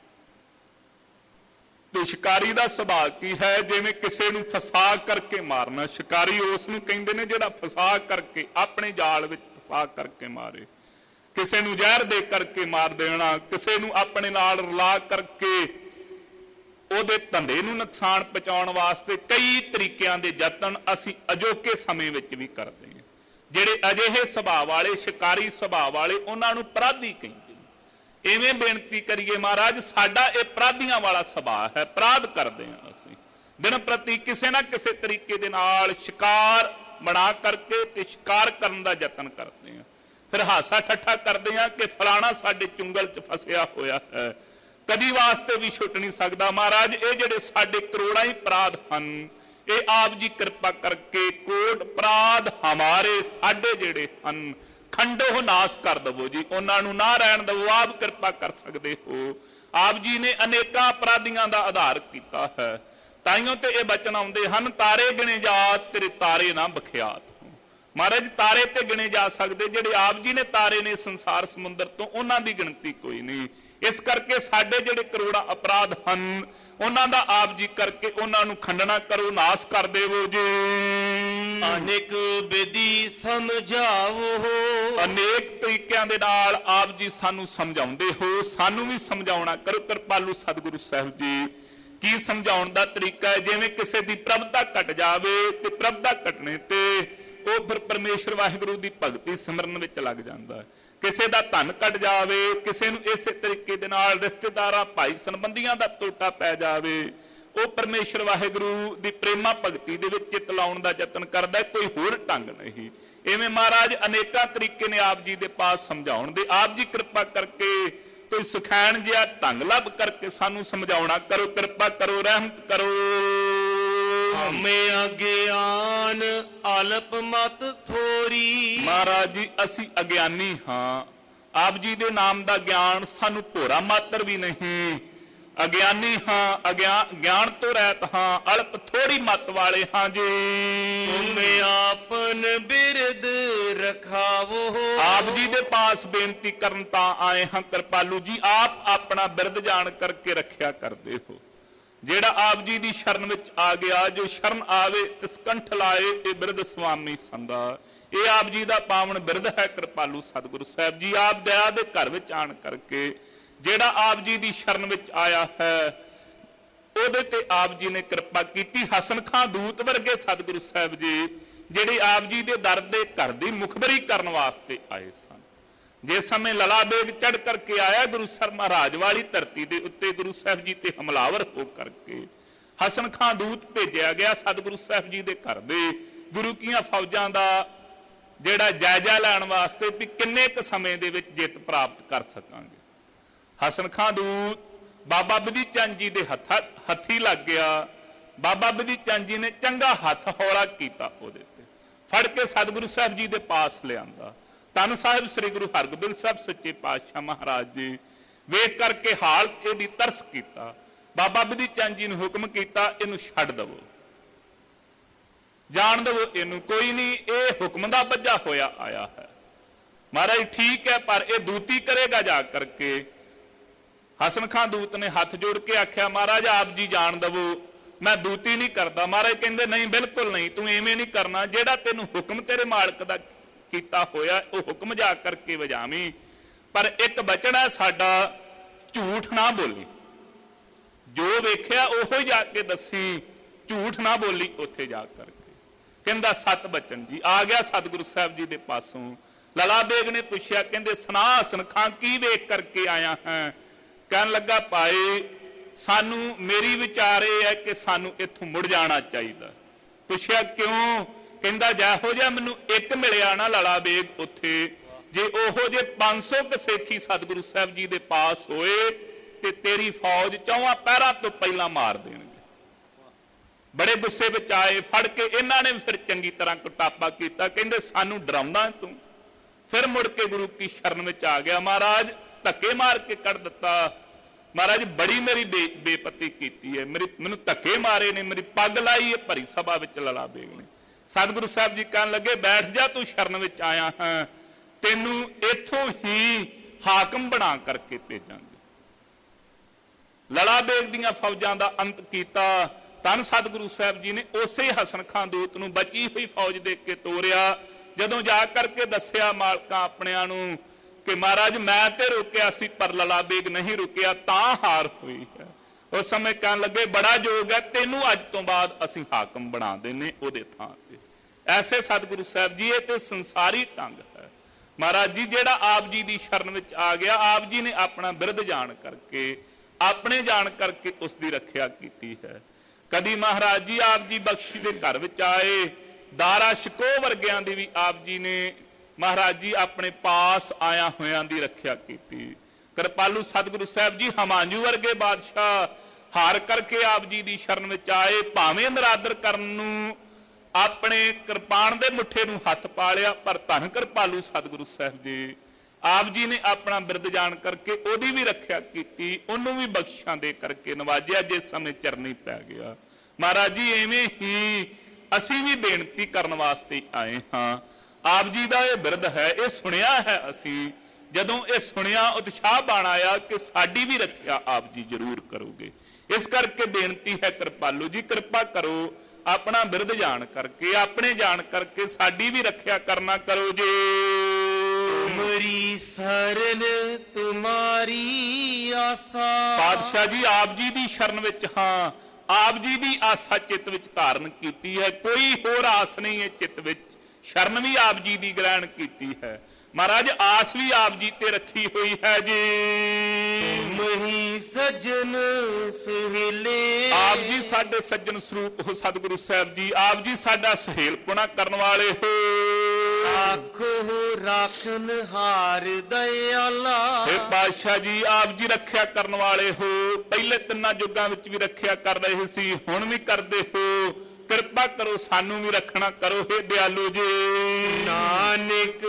ਤੇ ਸ਼ਿਕਾਰੀ ਦਾ ਸੁਭਾਅ ਕੀ ਹੈ? ਜਿਵੇਂ ਕਿਸੇ ਨੂੰ ਫਸਾ ਕਰਕੇ ਮਾਰਨਾ, ਸ਼ਿਕਾਰੀ ਉਸ ਨੂੰ ਕਹਿੰਦੇ ਨੇ ਜਿਹੜਾ ਫਸਾ ਕਰਕੇ, ਆਪਣੇ ਜਾਲ ਵਿੱਚ ਫਸਾ ਕਰਕੇ ਮਾਰੇ। ਕਿਸੇ ਨੂੰ ਜ਼ਹਿਰ ਦੇ ਕਰਕੇ ਮਾਰ ਦੇਣਾ, ਕਿਸੇ ਨੂੰ ਆਪਣੇ ਨਾਲ ਰਲਾ ਕਰਕੇ ਉਹਦੇ ਧੰਦੇ ਨੂੰ ਨੁਕਸਾਨ ਪਹੁੰਚਾਉਣ ਵਾਸਤੇ ਕਈ ਤਰੀਕਿਆਂ ਦੇ ਯਤਨ ਅਸੀਂ ਅਜੋਕੇ ਸਮੇਂ ਵਿੱਚ ਵੀ ਕਰਦੇ ਹਾਂ। ਜਿਹੜੇ ਅਜਿਹੇ ਸੁਭਾਅ ਵਾਲੇ, ਸ਼ਿਕਾਰੀ ਸੁਭਾਅ ਵਾਲੇ, ਉਹਨਾਂ ਨੂੰ ਅਪਰਾਧੀ ਕਹਿੰਦੇ ਨੇ। ਇਵੇਂ ਬੇਨਤੀ ਕਰੀਏ ਮਹਾਰਾਜ ਸਾਡਾ ਇਹ ਅਪਰਾਧੀਆਂ ਵਾਲਾ ਸੁਭਾਅ ਹੈ, ਅਪਰਾਧ ਕਰਦੇ ਹਾਂ ਅਸੀਂ ਦਿਨ ਪ੍ਰਤੀ ਕਿਸੇ ਨਾ ਕਿਸੇ ਤਰੀਕੇ ਦੇ ਨਾਲ ਸ਼ਿਕਾਰ ਬਣਾ ਕਰਕੇ ਤੇ ਸ਼ਿਕਾਰ ਕਰਨ ਦਾ ਯਤਨ ਕਰਦੇ ਹਾਂ। ਫਿਰ ਹਾਸਾ ਠੱਠਾ ਕਰਦੇ ਹਾਂ ਕਿ ਫਲਾਣਾ ਸਾਡੇ ਚੁੰਗਲ 'ਚ ਫਸਿਆ ਹੋਇਆ ਹੈ, ਕਦੀ ਵਾਸਤੇ ਵੀ ਛੁੱਟ ਨਹੀਂ ਸਕਦਾ। ਮਹਾਰਾਜ ਇਹ ਜਿਹੜੇ ਸਾਡੇ ਕਰੋੜਾਂ ਹੀ ਅਪਰਾਧ ਹਨ, ਇਹ ਆਪ ਜੀ ਕਿਰਪਾ ਕਰਕੇ ਕੋਟ ਅਪਰਾਧ ਹਮਾਰੇ ਸਾਡੇ ਜਿਹੜੇ ਹਨ ਖੰਡੋ ਨਾਸ ਕਰ ਦਵੋ ਜੀ, ਉਹਨਾਂ ਨੂੰ ਨਾ ਰਹਿਣ ਦਵੋ। ਆਪ ਕਿਰਪਾ ਕਰ ਸਕਦੇ ਹੋ। ਆਪ ਜੀ ਨੇ ਅਨੇਕਾਂ ਅਪਰਾਧੀਆਂ ਦਾ ਆਧਾਰ ਕੀਤਾ ਹੈ, ਤਾਈਓ ਤੇ ਇਹ ਬਚਨ ਆਉਂਦੇ ਹਨ, ਤਾਰੇ ਗਿਣੇ ਜਾਤ ਤੇਰੇ ਤਾਰੇ ਨਾ ਬਖਿਆਤ। ਮਹਾਰਾਜ ਤਾਰੇ ਤੇ ਗਿਣੇ ਜਾ ਸਕਦੇ, ਜਿਹੜੇ ਆਪ ਜੀ ਨੇ ਤਾਰੇ ਨੇ ਸੰਸਾਰ ਸਮੁੰਦਰ ਤੋਂ, ਉਹਨਾਂ ਦੀ ਗਿਣਤੀ ਕੋਈ ਨਹੀਂ। ਇਸ ਕਰਕੇ ਸਾਡੇ ਜਿਹੜੇ ਕਰੋੜਾਂ ਅਪਰਾਧ ਹਨ ਉਹਨਾਂ ਦਾ ਆਪ ਜੀ ਕਰਕੇ ਉਹਨਾਂ ਨੂੰ ਖੰਡਣਾ ਕਰੋ, ਨਾਸ ਕਰ ਦੇਵੋ ਜੀ। ਅਨੇਕ ਵਿਧੀ ਸਮਝਾਵੋ, ਅਨੇਕ ਤਰੀਕਿਆਂ ਦੇ ਨਾਲ ਆਪ ਜੀ ਸਾਨੂੰ ਸਮਝਾਉਂਦੇ ਹੋ, ਸਾਨੂੰ ਵੀ ਸਮਝਾਉਣਾ ਕਰੋ ਕਿਰਪਾਲੂ ਸਤਿਗੁਰੂ ਸਾਹਿਬ ਜੀ। ਕੀ ਸਮਝਾਉਣ ਦਾ ਤਰੀਕਾ ਹੈ? ਜਿਵੇਂ ਕਿਸੇ ਦੀ ਪ੍ਰਭਤਾ ਘਟ ਜਾਵੇ ਤੇ ਪ੍ਰਭਤਾ ਘਟਣੇ ਤੇ ਉਹ ਫਿਰ ਪਰਮੇਸ਼ਰ ਵਾਹਿਗੁਰੂ ਦੀ ਭਗਤੀ ਸਿਮਰਨ ਵਿੱਚ ਲੱਗ ਜਾਂਦਾ ਹੈ। ਕਿਸੇ ਦਾ ਧਨ ਘਟ ਜਾਵੇ, ਕਿਸੇ ਨੂੰ ਇਸੇ ਤਰੀਕੇ ਦੇ ਨਾਲ ਰਿਸ਼ਤੇਦਾਰਾਂ ਭਾਈ ਸੰਬੰਧੀਆਂ ਦਾ ਟੋਟਾ ਪੈ ਜਾਵੇ, ਉਹ ਪਰਮੇਸ਼ਰ ਵਾਹਿਗੁਰੂ ਦੀ ਪ੍ਰੇਮਾ ਭਗਤੀ ਦੇ ਵਿੱਚ ਚਿੱਤ ਲਾਉਣ ਦਾ ਯਤਨ ਕਰਦਾ, ਕੋਈ ਹੋਰ ਢੰਗ ਨਹੀਂ। ਇਵੇਂ ਮਹਾਰਾਜ ਅਨੇਕਾਂ ਤਰੀਕੇ ਨੇ ਆਪ ਜੀ ਦੇ ਪਾਸ ਸਮਝਾਉਣ ਦੇ। ਆਪ ਜੀ ਕਿਰਪਾ ਕਰਕੇ ਕੋਈ ਸੁਖੈਣ ਜਿਹਾ ਢੰਗ ਲੱਭ ਕਰਕੇ ਸਾਨੂੰ ਸਮਝਾਉਣਾ ਕਰੋ, ਕਿਰਪਾ ਕਰੋ, ਰਹਿਮਤ ਕਰੋ। ਹਮੇ ਅਗਿਆਨ ਅਲਪ ਮਤ ਥੋਰੀ, ਮਹਾਰਾਜ ਜੀ ਅਸੀਂ ਅਗਿਆਨੀ ਹਾਂ, ਆਪ ਜੀ ਦੇ ਨਾਮ ਦਾ ਗਿਆਨ ਸਾਨੂੰ ਭੋਰਾ ਮਾਤਰ ਵੀ ਨਹੀਂ। ਅਗਿਆਨੀ ਹਾਂ, ਗਿਆਨ ਤੋਂ ਰਹਿਤ ਹਾਂ, ਅਲਪ ਥੋੜੀ ਮਤ ਵਾਲੇ ਹਾਂ ਜੀ। ਤੁਮੇ ਆਪਨ ਬਿਰਦ ਰਖਾਵੋ, ਆਪ ਜੀ ਦੇ ਪਾਸ ਬੇਨਤੀ ਕਰਨ ਤਾਂ ਆਏ ਹਾਂ ਕਿਰਪਾਲੂ ਜੀ, ਆਪ ਆਪਣਾ ਬਿਰਦ ਜਾਣ ਕਰਕੇ ਰੱਖਿਆ ਕਰਦੇ ਹੋ। ਜਿਹੜਾ ਆਪ ਜੀ ਦੀ ਸ਼ਰਨ ਵਿੱਚ ਆ ਗਿਆ, ਜੋ ਸ਼ਰਨ ਆਵੇ ਤਿਸ ਕੰਠ ਲਾਏ, ਇਹ ਬਿਰਦ ਸੁਆਮੀ ਸੰਦਾ। ਇਹ ਆਪ ਜੀ ਦਾ ਪਾਵਨ ਬਿਰਦ ਹੈ ਕਿਰਪਾਲੂ ਸਤਿਗੁਰੂ ਸਾਹਿਬ ਜੀ। ਆਪ ਦਇਆ ਦੇ ਘਰ ਵਿੱਚ ਆਣ ਕਰਕੇ ਜਿਹੜਾ ਆਪ ਜੀ ਦੀ ਸ਼ਰਨ ਵਿੱਚ ਆਇਆ ਹੈ ਉਹਦੇ ਤੇ ਆਪ ਜੀ ਨੇ ਕਿਰਪਾ ਕੀਤੀ। ਹਸਨ ਖਾਂ ਦੂਤ ਵਰਗੇ ਸਤਿਗੁਰੂ ਸਾਹਿਬ ਜੀ ਜਿਹੜੇ ਆਪ ਜੀ ਦੇ ਦਰ ਦੇ ਘਰ ਦੀ ਮੁਖਬਰੀ ਕਰਨ ਵਾਸਤੇ ਆਏ ਸਨ। ਜਿਸ ਸਮੇਂ ਲਲਾ ਬੇਗ ਚੜ ਕਰਕੇ ਆਇਆ ਗੁਰੂ ਸਾਹਿਬ ਮਹਾਰਾਜ ਵਾਲੀ ਧਰਤੀ ਦੇ ਉੱਤੇ, ਗੁਰੂ ਸਾਹਿਬ ਜੀ ਤੇ ਹਮਲਾਵਰ ਹੋ ਕਰਕੇ ਹਸਨ ਖਾਂ ਦੂਤ ਭੇਜਿਆ ਗਿਆ ਸਤਿਗੁਰੂ ਸਾਹਿਬ ਜੀ ਦੇ ਘਰ ਦੇ ਗੁਰੂ ਕੀਆਂ ਫੌਜਾਂ ਦਾ ਜਿਹੜਾ ਜਾਇਜ਼ਾ ਲੈਣ ਵਾਸਤੇ ਵੀ ਕਿੰਨੇ ਕੁ ਸਮੇਂ ਦੇ ਵਿੱਚ ਜਿੱਤ ਪ੍ਰਾਪਤ ਕਰ ਸਕਾਂਗੇ। ਹਸਨ ਖਾਂ ਦੂਤ ਬਾਬਾ ਬਿਧੀ ਚੰਦ ਜੀ ਦੇ ਹੱਥੀ ਲੱਗ ਗਿਆ। ਬਾਬਾ ਬਿਧੀ ਚੰਦ ਜੀ ਨੇ ਚੰਗਾ ਹੱਥ ਹੌਲਾ ਕੀਤਾ, ਉਹਦੇ ਤੇ ਫੜ ਕੇ ਸਤਿਗੁਰੂ ਸਾਹਿਬ ਜੀ ਦੇ ਪਾਸ ਲਿਆਂਦਾ। ਧੰਨ ਸਾਹਿਬ ਸ੍ਰੀ ਗੁਰੂ ਹਰਗੋਬਿੰਦ ਸਾਹਿਬ ਸੱਚੇ ਪਾਤਸ਼ਾਹ ਮਹਾਰਾਜ ਜੀ ਵੇਖ ਕਰਕੇ ਹਾਲ ਇਹਦੀ ਤਰਸ ਕੀਤਾ। ਬਾਬਾ ਬਿਧੀ ਚੰਦ ਜੀ ਨੂੰ ਹੁਕਮ ਕੀਤਾ, ਇਹਨੂੰ ਛੱਡ ਦਵੋ, ਜਾਣ ਦਵੋ ਇਹਨੂੰ, ਕੋਈ ਨਹੀਂ, ਇਹ ਹੁਕਮ ਦਾ ਬੱਝਾ ਹੋਇਆ ਆਇਆ ਹੈ। ਮਹਾਰਾਜ ਠੀਕ ਹੈ, ਪਰ ਇਹ ਦੂਤੀ ਕਰੇਗਾ ਜਾ ਕਰਕੇ। ਹਸਨ ਖਾਂ ਦੂਤ ਨੇ ਹੱਥ ਜੋੜ ਕੇ ਆਖਿਆ, ਮਹਾਰਾਜ ਆਪ ਜੀ ਜਾਣ ਦਵੋ, ਮੈਂ ਦੂਤੀ ਨਹੀਂ ਕਰਦਾ। ਮਹਾਰਾਜ ਕਹਿੰਦੇ ਨਹੀਂ, ਬਿਲਕੁਲ ਨਹੀਂ, ਤੂੰ ਐਵੇਂ ਨਹੀਂ ਕਰਨਾ, ਜਿਹੜਾ ਤੈਨੂੰ ਹੁਕਮ ਤੇਰੇ ਮਾਲਕ ਦਾ ਕੀਤਾ ਹੋਇਆ ਉਹ ਹੁਕਮ ਜਾ ਕਰਕੇ ਵਜਾਵੀਂ, ਪਰ ਇੱਕ ਬਚਨ ਹੈ ਸਾਡਾ, ਝੂਠ ਨਾ ਬੋਲੀ, ਜੋ ਵੇਖਿਆ ਉਹੋ ਜਾ ਕੇ ਦੱਸੀ, ਝੂਠ ਨਾ ਬੋਲੀ ਉੱਥੇ ਜਾ ਕਰਕੇ। ਕਹਿੰਦਾ ਸਤ ਬਚਨ ਜੀ। ਆ ਗਿਆ ਸਤਿਗੁਰੂ ਸਾਹਿਬ ਜੀ ਦੇ ਪਾਸੋਂ। ਲਲਾ ਬੇਗ ਨੇ ਪੁੱਛਿਆ, ਕਹਿੰਦੇ ਸੁਣਾ ਹਸਨ ਖਾਂ ਕੀ ਵੇਖ ਕਰਕੇ ਆਇਆ ਹੈ? ਕਹਿਣ ਲੱਗਾ ਭਾਈ ਸਾਨੂੰ ਮੇਰੀ ਵਿਚਾਰ ਇਹ ਹੈ ਕਿ ਸਾਨੂੰ ਇੱਥੋਂ ਮੁੜ ਜਾਣਾ ਚਾਹੀਦਾ। ਪੁੱਛਿਆ ਕਿਉਂ? ਕਹਿੰਦਾ ਜਿਹੋ ਜਿਹਾ ਮੈਨੂੰ ਇੱਕ ਮਿਲਿਆ ਨਾ ਲਲਾ ਬੇਗ ਉੱਥੇ, ਜੇ ਉਹੋ ਜੇ 500 ਕੁ ਸੇਖੀ ਸਤਿਗੁਰੂ ਸਾਹਿਬ ਜੀ ਦੇ ਪਾਸ ਹੋਏ ਤੇ ਤੇਰੀ ਫੌਜ ਚੌਵਾਂ ਪਹਿਰਾਂ ਤੋਂ ਪਹਿਲਾਂ ਮਾਰ ਦੇਣਗੇ। ਬੜੇ ਗੁੱਸੇ ਵਿੱਚ ਆਏ, ਫੜ ਕੇ ਇਹਨਾਂ ਨੇ ਫਿਰ ਚੰਗੀ ਤਰ੍ਹਾਂ ਕੁਟਾਪਾ ਕੀਤਾ। ਕਹਿੰਦੇ ਸਾਨੂੰ ਡਰਾਉਂਦਾ ਤੂੰ? ਫਿਰ ਮੁੜ ਕੇ ਗੁਰੂ ਕੀ ਸ਼ਰਨ ਵਿੱਚ ਆ ਗਿਆ। ਮਹਾਰਾਜ ਧੱਕੇ ਮਾਰ ਕੇ ਕੱਢ ਦਿੱਤਾ। ਮਹਾਰਾਜ ਬੜੀ ਮੇਰੀ ਬੇਪਤੀ ਕੀਤੀ ਹੈ, ਮੈਨੂੰ ਧੱਕੇ ਮਾਰੇ ਨੇ, ਮੇਰੀ ਪੱਗ ਲਾਈ ਹੈ ਭਰੀ ਸਭਾ ਵਿੱਚ ਲਲਾ ਬੇਗ ਨੇ। ਸਤਿਗੁਰੂ ਸਾਹਿਬ ਜੀ ਕਹਿਣ ਲੱਗੇ, ਬੈਠ ਜਾ, ਤੂੰ ਸ਼ਰਨ ਵਿੱਚ ਆਇਆ ਹਾਂ, ਤੈਨੂੰ ਇੱਥੋਂ ਹੀ ਹਾਕਮ ਬਣਾ ਕਰਕੇ ਭੇਜਾਂਗੇ। ਲਲਾ ਬੇਗ ਦੀਆਂ ਫੌਜਾਂ ਦਾ ਅੰਤ ਕੀਤਾ। ਧੰਨ ਸਤਿਗੁਰੂ ਸਾਹਿਬ ਜੀ ਨੇ ਉਸੇ ਹਸਨ ਖਾਂ ਦੂਤ ਨੂੰ ਬਚੀ ਹੋਈ ਫੌਜ ਦੇ ਕੇ ਤੋਰਿਆ। ਜਦੋਂ ਜਾ ਕਰਕੇ ਦੱਸਿਆ ਮਾਲਕਾਂ ਆਪਣਿਆਂ ਨੂੰ ਕਿ ਮਹਾਰਾਜ ਮੈਂ ਤੇ ਰੁਕਿਆ ਸੀ ਪਰ ਲਲਾ ਬੇਗ ਨਹੀਂ ਰੁਕਿਆ, ਤਾਂ ਹਾਰ ਹੋਈ ਹੈ। ਉਸ ਸਮੇਂ ਕਹਿਣ ਲੱਗੇ, ਬੜਾ ਯੋਗ ਹੈ, ਤੈਨੂੰ ਅੱਜ ਤੋਂ ਬਾਅਦ ਅਸੀਂ ਹਾਕਮ ਬਣਾ ਦੇਣੇ ਉਹਦੇ ਥਾਂ ਤੇ। ਐਸੇ ਸਤਿਗੁਰੂ ਸਾਹਿਬ ਜੀ, ਇਹ ਤੇ ਸੰਸਾਰੀ ਢੰਗ ਹੈ। ਮਹਾਰਾਜ ਜੀ ਜਿਹੜਾ ਆਪ ਜੀ ਦੀ ਸ਼ਰਨ ਵਿੱਚ ਆ ਗਿਆ, ਆਪ ਜੀ ਨੇ ਆਪਣਾ ਬਿਰਧ ਜਾਣ ਕਰਕੇ, ਆਪਣੇ ਜਾਣ ਕਰਕੇ ਉਸ ਦੀ ਰੱਖਿਆ ਕੀਤੀ ਹੈ। ਕਦੀ ਮਹਾਰਾਜ ਜੀ ਆਪ ਜੀ ਬਖਸ਼ੀ ਦੇ ਘਰ ਵਿੱਚ ਆਏ, ਦਾਰਾ ਸ਼ਿਕੋ ਵਰਗਿਆਂ ਦੀ ਵੀ ਆਪ ਜੀ ਨੇ ਮਹਾਰਾਜ ਜੀ ਆਪਣੇ ਪਾਸ ਆਇਆ ਹੋਇਆਂ ਦੀ ਰੱਖਿਆ ਕੀਤੀ। ਕਿਰਪਾਲੂ ਸਤਿਗੁਰੂ ਸਾਹਿਬ ਜੀ ਹਮਾਂਜੂ ਵਰਗੇ ਬਾਦਸ਼ਾਹ ਹਾਰ ਕਰਕੇ ਆਪ ਜੀ ਦੀ ਸ਼ਰਨ ਵਿੱਚ ਆਏ, ਭਾਵੇਂ ਨਰਾਦਰ ਕਰਨ ਨੂੰ ਆਪਣੇ ਕਿਰਪਾਨ ਦੇ ਮੁੱਠੇ ਨੂੰ ਹੱਥ ਪਾ ਲਿਆ, ਪਰ ਧੰਨ ਕਿਰਪਾਲੂ ਸਤਿਗੁਰੂ ਸਾਹਿਬ ਜੀ ਆਪ ਜੀ ਨੇ ਆਪਣਾ ਬਿਰਦ ਜਾਣ ਕਰਕੇ ਉਹਦੀ ਵੀ ਰੱਖਿਆ ਕੀਤੀ, ਉਹਨੂੰ ਵੀ ਬਖਸ਼ਾਂ ਦੇ ਕਰਕੇ ਨਵਾਜਿਆ ਜਿਸ ਸਮੇਂ ਚਰਨੀ ਪੈ ਗਿਆ। ਮਹਾਰਾਜ ਜੀ ਐਵੇਂ ਹੀ ਅਸੀਂ ਵੀ ਬੇਨਤੀ ਕਰਨ ਵਾਸਤੇ ਆਏ ਹਾਂ। ਆਪ ਜੀ ਦਾ ਇਹ ਬਿਰਦ ਹੈ, ਇਹ ਸੁਣਿਆ ਹੈ ਅਸੀਂ ਜਦੋਂ ਇਹ ਸੁਣਿਆ ਉਤਸ਼ਾਹ ਬਣ ਆਇਆ ਕਿ ਸਾਡੀ ਵੀ ਰੱਖਿਆ ਆਪ ਜੀ ਜ਼ਰੂਰ ਕਰੋਗੇ। ਇਸ ਕਰਕੇ ਬੇਨਤੀ ਹੈ ਕਿਰਪਾਲੂ ਜੀ ਕਿਰਪਾ ਕਰੋ, ਆਪਣਾ ਬਿਰਧ ਜਾਣ ਕਰਕੇ, ਆਪਣੇ ਜਾਣ ਕਰਕੇ ਸਾਡੀ ਵੀ ਰੱਖਿਆ ਕਰਨਾ ਕਰੋ ਜੀ। ਤੁਮਰੀ ਸ਼ਰਨ ਤੁਮਾਰੀ ਆਸਾ। ਪਾਤਸ਼ਾਹ ਜੀ ਆਪ ਜੀ ਦੀ ਸ਼ਰਨ ਵਿੱਚ ਹਾਂ, ਆਪ ਜੀ ਦੀ ਆਸਾ ਚਿੱਤ ਵਿੱਚ ਧਾਰਨ ਕੀਤੀ ਹੈ, ਕੋਈ ਹੋਰ ਆਸ ਨਹੀਂ ਹੈ ਚਿੱਤ ਵਿੱਚ, ਸ਼ਰਨ ਵੀ ਆਪ ਜੀ ਦੀ ਗ੍ਰਹਿਣ ਕੀਤੀ ਹੈ ਮਹਾਰਾਜ, ਆਸ ਵੀ ਆਪ ਜੀ ਤੇ ਰੱਖੀ ਹੋਈ ਹੈ ਜੀ। ਤੁਮਹੀ ਸਜਣ ਸੁਹੇਲੇ। ਆਪ ਜੀ ਸਾਡੇ ਸੱਜਣ ਸਰੂਪ ਹੋ ਸਤਿਗੁਰੂ ਸਾਹਿਬ ਜੀ, ਆਪ ਜੀ ਸਾਡਾ ਸੁਹੇਲਪੁਣਾ ਕਰਨ ਵਾਲੇ ਹੋ। ਆਖੋ ਰਾਖਨ ਹਾਰ ਦਇਆਲਾ। हे ਪਾਤਸ਼ਾਹ ਜੀ ਆਪ ਜੀ ਰੱਖਿਆ ਕਰਨ ਵਾਲੇ ਹੋ, ਪਹਿਲੇ ਤਿੰਨਾਂ ਯੁੱਗਾਂ ਵਿੱਚ ਵੀ ਰੱਖਿਆ ਕਰ ਰਹੇ ਸੀ, ਹੁਣ ਵੀ ਕਰਦੇ ਹੋ, ਕਿਰਪਾ ਕਰੋ ਸਾਨੂੰ ਵੀ ਰੱਖਣਾ ਕਰੋ हे ਦਿਆਲੂ ਜੀ। ਨਾਨਕ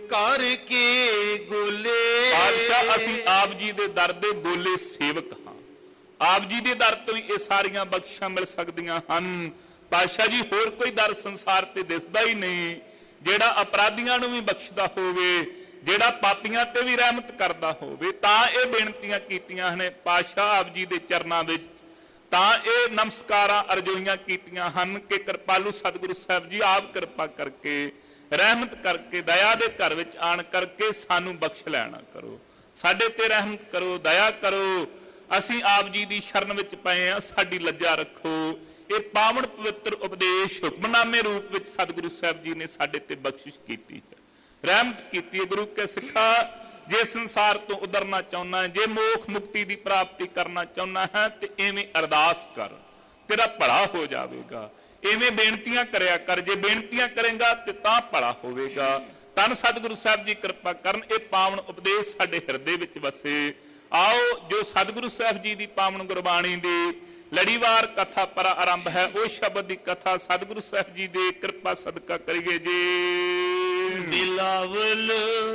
ਕਰਕੇ ਗੋਲੇ। ਪਾਤਸ਼ਾਹ ਅਸੀਂ ਆਪ ਜੀ ਦੇ ਦਰ ਦੇ ਗੋਲੇ ਸੇਵਕ ਹਾਂ, ਆਪ ਜੀ ਦੇ ਦਰ ਤੋਂ ਹੀ ਇਹ ਸਾਰੀਆਂ ਬਖਸ਼ਾਂ ਮਿਲ ਸਕਦੀਆਂ ਹਨ। ਪਾਤਸ਼ਾਹ ਜੀ ਹੋਰ ਕੋਈ ਦਰ ਸੰਸਾਰ ਤੇ ਦਿਸਦਾ ਹੀ ਨਹੀਂ ਜਿਹੜਾ ਅਪਰਾਧੀਆਂ ਨੂੰ ਵੀ ਬਖਸ਼ਦਾ ਹੋਵੇ, ਜਿਹੜਾ ਪਾਪੀਆਂ ਤੇ ਵੀ ਰਹਿਮਤ ਕਰਦਾ ਹੋਵੇ। ਤਾਂ ਇਹ ਬੇਨਤੀਆਂ ਕੀਤੀਆਂ ਨੇ ਪਾਤਸ਼ਾਹ ਆਪ ਜੀ ਦੇ ਚਰਨਾਂ ਵਿੱਚ, ਤਾਂ ਇਹ ਨਮਸਕਾਰਾਂ ਅਰਜ਼ੋਈਆਂ ਕੀਤੀਆਂ ਹਨ ਕਿ ਕਿਰਪਾਲੂ ਸਤਿਗੁਰੂ ਸਾਹਿਬ ਜੀ ਆਪ ਕਿਰਪਾ ਕਰਕੇ, ਰਹਿਮਤ ਕਰਕੇ, ਦਇਆ ਦੇ ਘਰ ਵਿੱਚ ਆਣ ਕਰਕੇ ਸਾਨੂੰ ਬਖਸ਼ ਲੈਣਾ ਕਰੋ, ਸਾਡੇ ਤੇ ਰਹਿਮਤ ਕਰੋ, ਦਇਆ ਕਰੋ। ਅਸੀਂ ਆਪ ਜੀ ਦੀ ਸ਼ਰਨ ਵਿੱਚ ਪਏ ਹਾਂ, ਸਾਡੀ ਲੱਜਾ ਰੱਖੋ। ਇਹ ਪਾਵਨ ਪਵਿੱਤਰ ਉਪਦੇਸ਼ ਹੁਕਮਨਾਮੇ ਰੂਪ ਵਿੱਚ ਸਤਿਗੁਰੂ ਸਾਹਿਬ ਜੀ ਨੇ ਸਾਡੇ ਤੇ ਬਖਸ਼ਿਸ਼ ਕੀਤੀ ਹੈ, ਰਹਿਮਤ ਕੀਤੀ ਹੈ। ਗੁਰੂ ਕੇ ਸਿੱਖਾ ਜੇ ਸੰਸਾਰ ਤੋਂ ਉਧਰਨਾ ਚਾਹੁੰਦਾ ਹੈ, ਜੇ ਮੋਖ ਮੁਕਤੀ ਦੀ ਪ੍ਰਾਪਤੀ ਕਰਨਾ ਚਾਹੁੰਦਾ ਹੈ ਤੇ ਐਵੇਂ ਅਰਦਾਸ ਕਰ, ਤੇਰਾ ਭਲਾ ਹੋ ਜਾਵੇਗਾ। ਐਵੇਂ ਬੇਨਤੀਆਂ ਕਰਿਆ ਕਰ, ਜੇ ਬੇਨਤੀਆਂ ਕਰੇਗਾ ਤੇ ਤਾਂ ਭਲਾ ਹੋਵੇਗਾ। ਧੰਨ ਸਤਿਗੁਰੂ ਸਾਹਿਬ ਜੀ ਕਿਰਪਾ ਕਰਨ, ਇਹ ਪਾਵਨ ਉਪਦੇਸ਼ ਸਾਡੇ ਹਿਰਦੇ ਵਿੱਚ ਵਸੇ। ਆਓ ਜੋ ਸਤਿਗੁਰੂ ਸਾਹਿਬ ਜੀ ਦੀ ਪਾਵਨ ਗੁਰਬਾਣੀ ਦੀ ਲੜੀਵਾਰ ਕਥਾ ਪਰ ਆਰੰਭ ਹੈ, ਉਹ ਸ਼ਬਦ ਦੀ ਕਥਾ ਸਤਿਗੁਰੂ ਸਾਹਿਬ ਜੀ ਦੇ ਕਿਰਪਾ ਸਦਕਾ ਕਰੀਏ ਜੀ। ਬਿਲਾਵਲ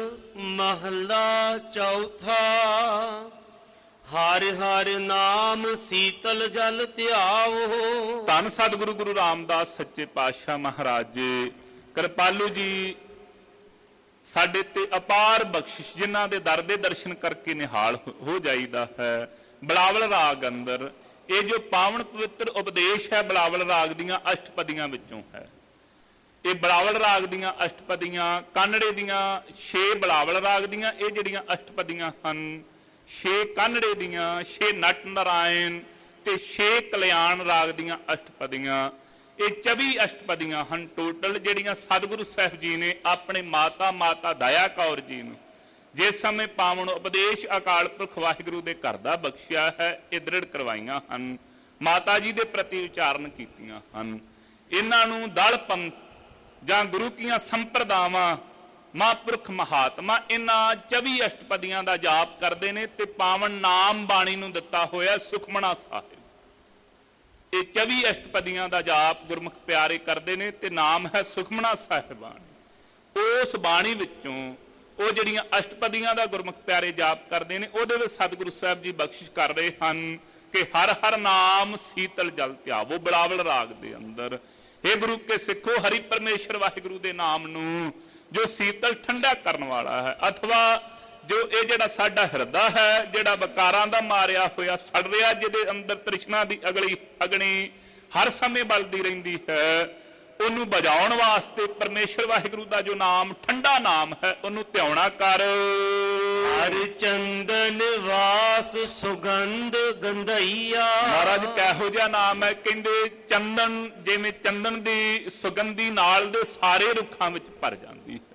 ਮਹਲਾ ਚੌਥਾ। ਹਰ ਹਰ ਨਾਮ ਸੀਤਲ ਜਲ ਧਿਆਵੋ। ਧੰਨ ਸਤਿਗੁਰੂ ਗੁਰੂ ਰਾਮਦਾਸ ਸੱਚੇ ਪਾਤਸ਼ਾਹ ਮਹਾਰਾਜ ਜੀ, ਕਿਰਪਾਲੂ ਜੀ ਸਾਡੇ ਤੇ ਅਪਾਰ ਬਖਸ਼ਿਸ਼, ਜਿਨ੍ਹਾਂ ਦੇ ਦਰ ਦੇ ਦਰਸ਼ਨ ਕਰਕੇ ਨਿਹਾਲ ਹੋ ਜਾਈਦਾ ਹੈ। ਬਿਲਾਵਲ ਰਾਗ ਅੰਦਰ ਇਹ ਜੋ ਪਾਵਨ ਪਵਿੱਤਰ ਉਪਦੇਸ਼ ਹੈ ਬਿਲਾਵਲ ਰਾਗ ਦੀਆਂ ਅਸ਼ਟਪਦੀਆਂ ਵਿੱਚੋਂ ਹੈ। ਇਹ ਬਿਲਾਵਲ ਰਾਗ ਦੀਆਂ ਅਸ਼ਟਪਦੀਆਂ, ਕਾਨੜੇ ਦੀਆਂ 6 ਬਿਲਾਵਲ ਰਾਗ ਦੀਆਂ ਇਹ ਜਿਹੜੀਆਂ ਅਸ਼ਟਪਦੀਆਂ ਹਨ, 6 ਕਾਨੜੇ ਦੀਆਂ, 6 ਨਟ ਨਾਰਾਇਣ ਤੇ 6 ਕਲਿਆਣ ਰਾਗ ਦੀਆਂ ਅਸ਼ਟਪਦੀਆਂ। ਇਹ 24 ਅਸ਼ਟਪਦੀਆਂ ਹਨ ਟੋਟਲ, ਜਿਹੜੀਆਂ ਸਤਿਗੁਰੂ ਸਾਹਿਬ ਜੀ ਨੇ ਆਪਣੇ ਮਾਤਾ ਦਇਆ ਕੌਰ ਜੀ ਨੂੰ ਜਿਸ ਸਮੇਂ ਪਾਵਨ ਉਪਦੇਸ਼ ਅਕਾਲ ਪੁਰਖ ਵਾਹਿਗੁਰੂ ਦੇ ਘਰ ਦਾ ਬਖਸ਼ਿਆ ਹੈ, ਇਹ ਦ੍ਰਿੜ ਕਰਵਾਈਆਂ ਹਨ, ਮਾਤਾ ਜੀ ਦੇ ਪ੍ਰਤੀ ਉਚਾਰਨ ਕੀਤੀਆਂ ਹਨ। ਇਹਨਾਂ ਨੂੰ ਦਲ ਪੰਥ ਜਾਂ ਗੁਰੂ ਕੀਆਂ ਸੰਪਰਦਾਵਾਂ, ਮਹਾਂਪੁਰਖ ਮਹਾਤਮਾ ਇਹਨਾਂ 24 ਅਸ਼ਟਪਦੀਆਂ ਦਾ ਜਾਪ ਕਰਦੇ ਨੇ ਤੇ ਪਾਵਨ ਨਾਮ ਬਾਣੀ ਨੂੰ ਦਿੱਤਾ ਹੋਇਆ ਸੁਖਮਣਾ ਸਾਹਿਬ। ਇਹ 24 ਅਸ਼ਟਪਦੀਆਂ ਦਾ ਜਾਪ ਗੁਰਮੁਖ ਪਿਆਰੇ ਕਰਦੇ ਨੇ ਤੇ ਨਾਮ ਹੈ ਸੁਖਮਣਾ ਸਾਹਿਬ ਬਾਣੀ। ਉਸ ਬਾਣੀ ਵਿੱਚੋਂ ਉਹ ਜਿਹੜੀਆਂ ਅਸ਼ਟਪਦੀਆਂ ਦਾ ਗੁਰਮੁਖ ਪਿਆਰੇ ਜਾਪ ਕਰਦੇ ਨੇ, ਉਹਦੇ ਵਿੱਚ ਸਤਿਗੁਰੂ ਸਾਹਿਬ ਜੀ ਬਖਸ਼ਿਸ਼ ਕਰ ਰਹੇ ਹਨ ਕਿ ਹਰ ਹਰ ਨਾਮ ਸੀਤਲ ਜਲ ਧਿਆਵੋ। ਬਿਲਾਵਲ ਰਾਗ ਦੇ ਅੰਦਰ हे ਗੁਰੂ ਕੇ ਸਿੱਖੋ, ਹਰੀ ਪਰਮੇਸ਼ਰ ਵਾਹਿਗੁਰੂ ਦੇ ਨਾਮ ਨੂੰ ਜੋ ਸੀਤਲ ਠੰਡਾ ਕਰਨ ਵਾਲਾ ਹੈ, ਅਥਵਾ ਜੋ ਇਹ ਜਿਹੜਾ ਸਾਡਾ ਹਿਰਦਾ ਹੈ, ਜਿਹੜਾ ਵਿਕਾਰਾਂ ਦਾ ਮਾਰਿਆ ਹੋਇਆ ਸੜ ਰਿਹਾ, ਜਿਹਦੇ ਅੰਦਰ ਤ੍ਰਿਸ਼ਨਾ ਦੀ ਅਗਨੀ ਹਰ ਸਮੇਂ ਬਲਦੀ ਰਹਿੰਦੀ ਹੈ, ਉਹਨੂੰ ਬੁਝਾਉਣ ਵਾਸਤੇ ਪਰਮੇਸ਼ਰ ਵਾਹਿਗੁਰੂ ਦਾ ਜੋ ਨਾਮ ਠੰਡਾ ਨਾਮ ਹੈ ਉਹਨੂੰ ਧਿਆਉਣਾ ਕਰ। ਹਰ ਚੰਦਨ ਵਾਸ ਸੁਗੰਧ ਗੰਧਈਆ। ਮਹਾਰਾਜ ਕਿਹੋ ਜਿਹਾ ਨਾਮ ਹੈ? ਕਹਿੰਦੇ ਚੰਦਨ, ਜਿਵੇਂ ਚੰਦਨ ਦੀ ਸੁਗੰਧੀ ਨਾਲ ਦੇ ਸਾਰੇ ਰੁੱਖਾਂ ਵਿੱਚ ਭਰ ਜਾਂਦੀ ਹੈ,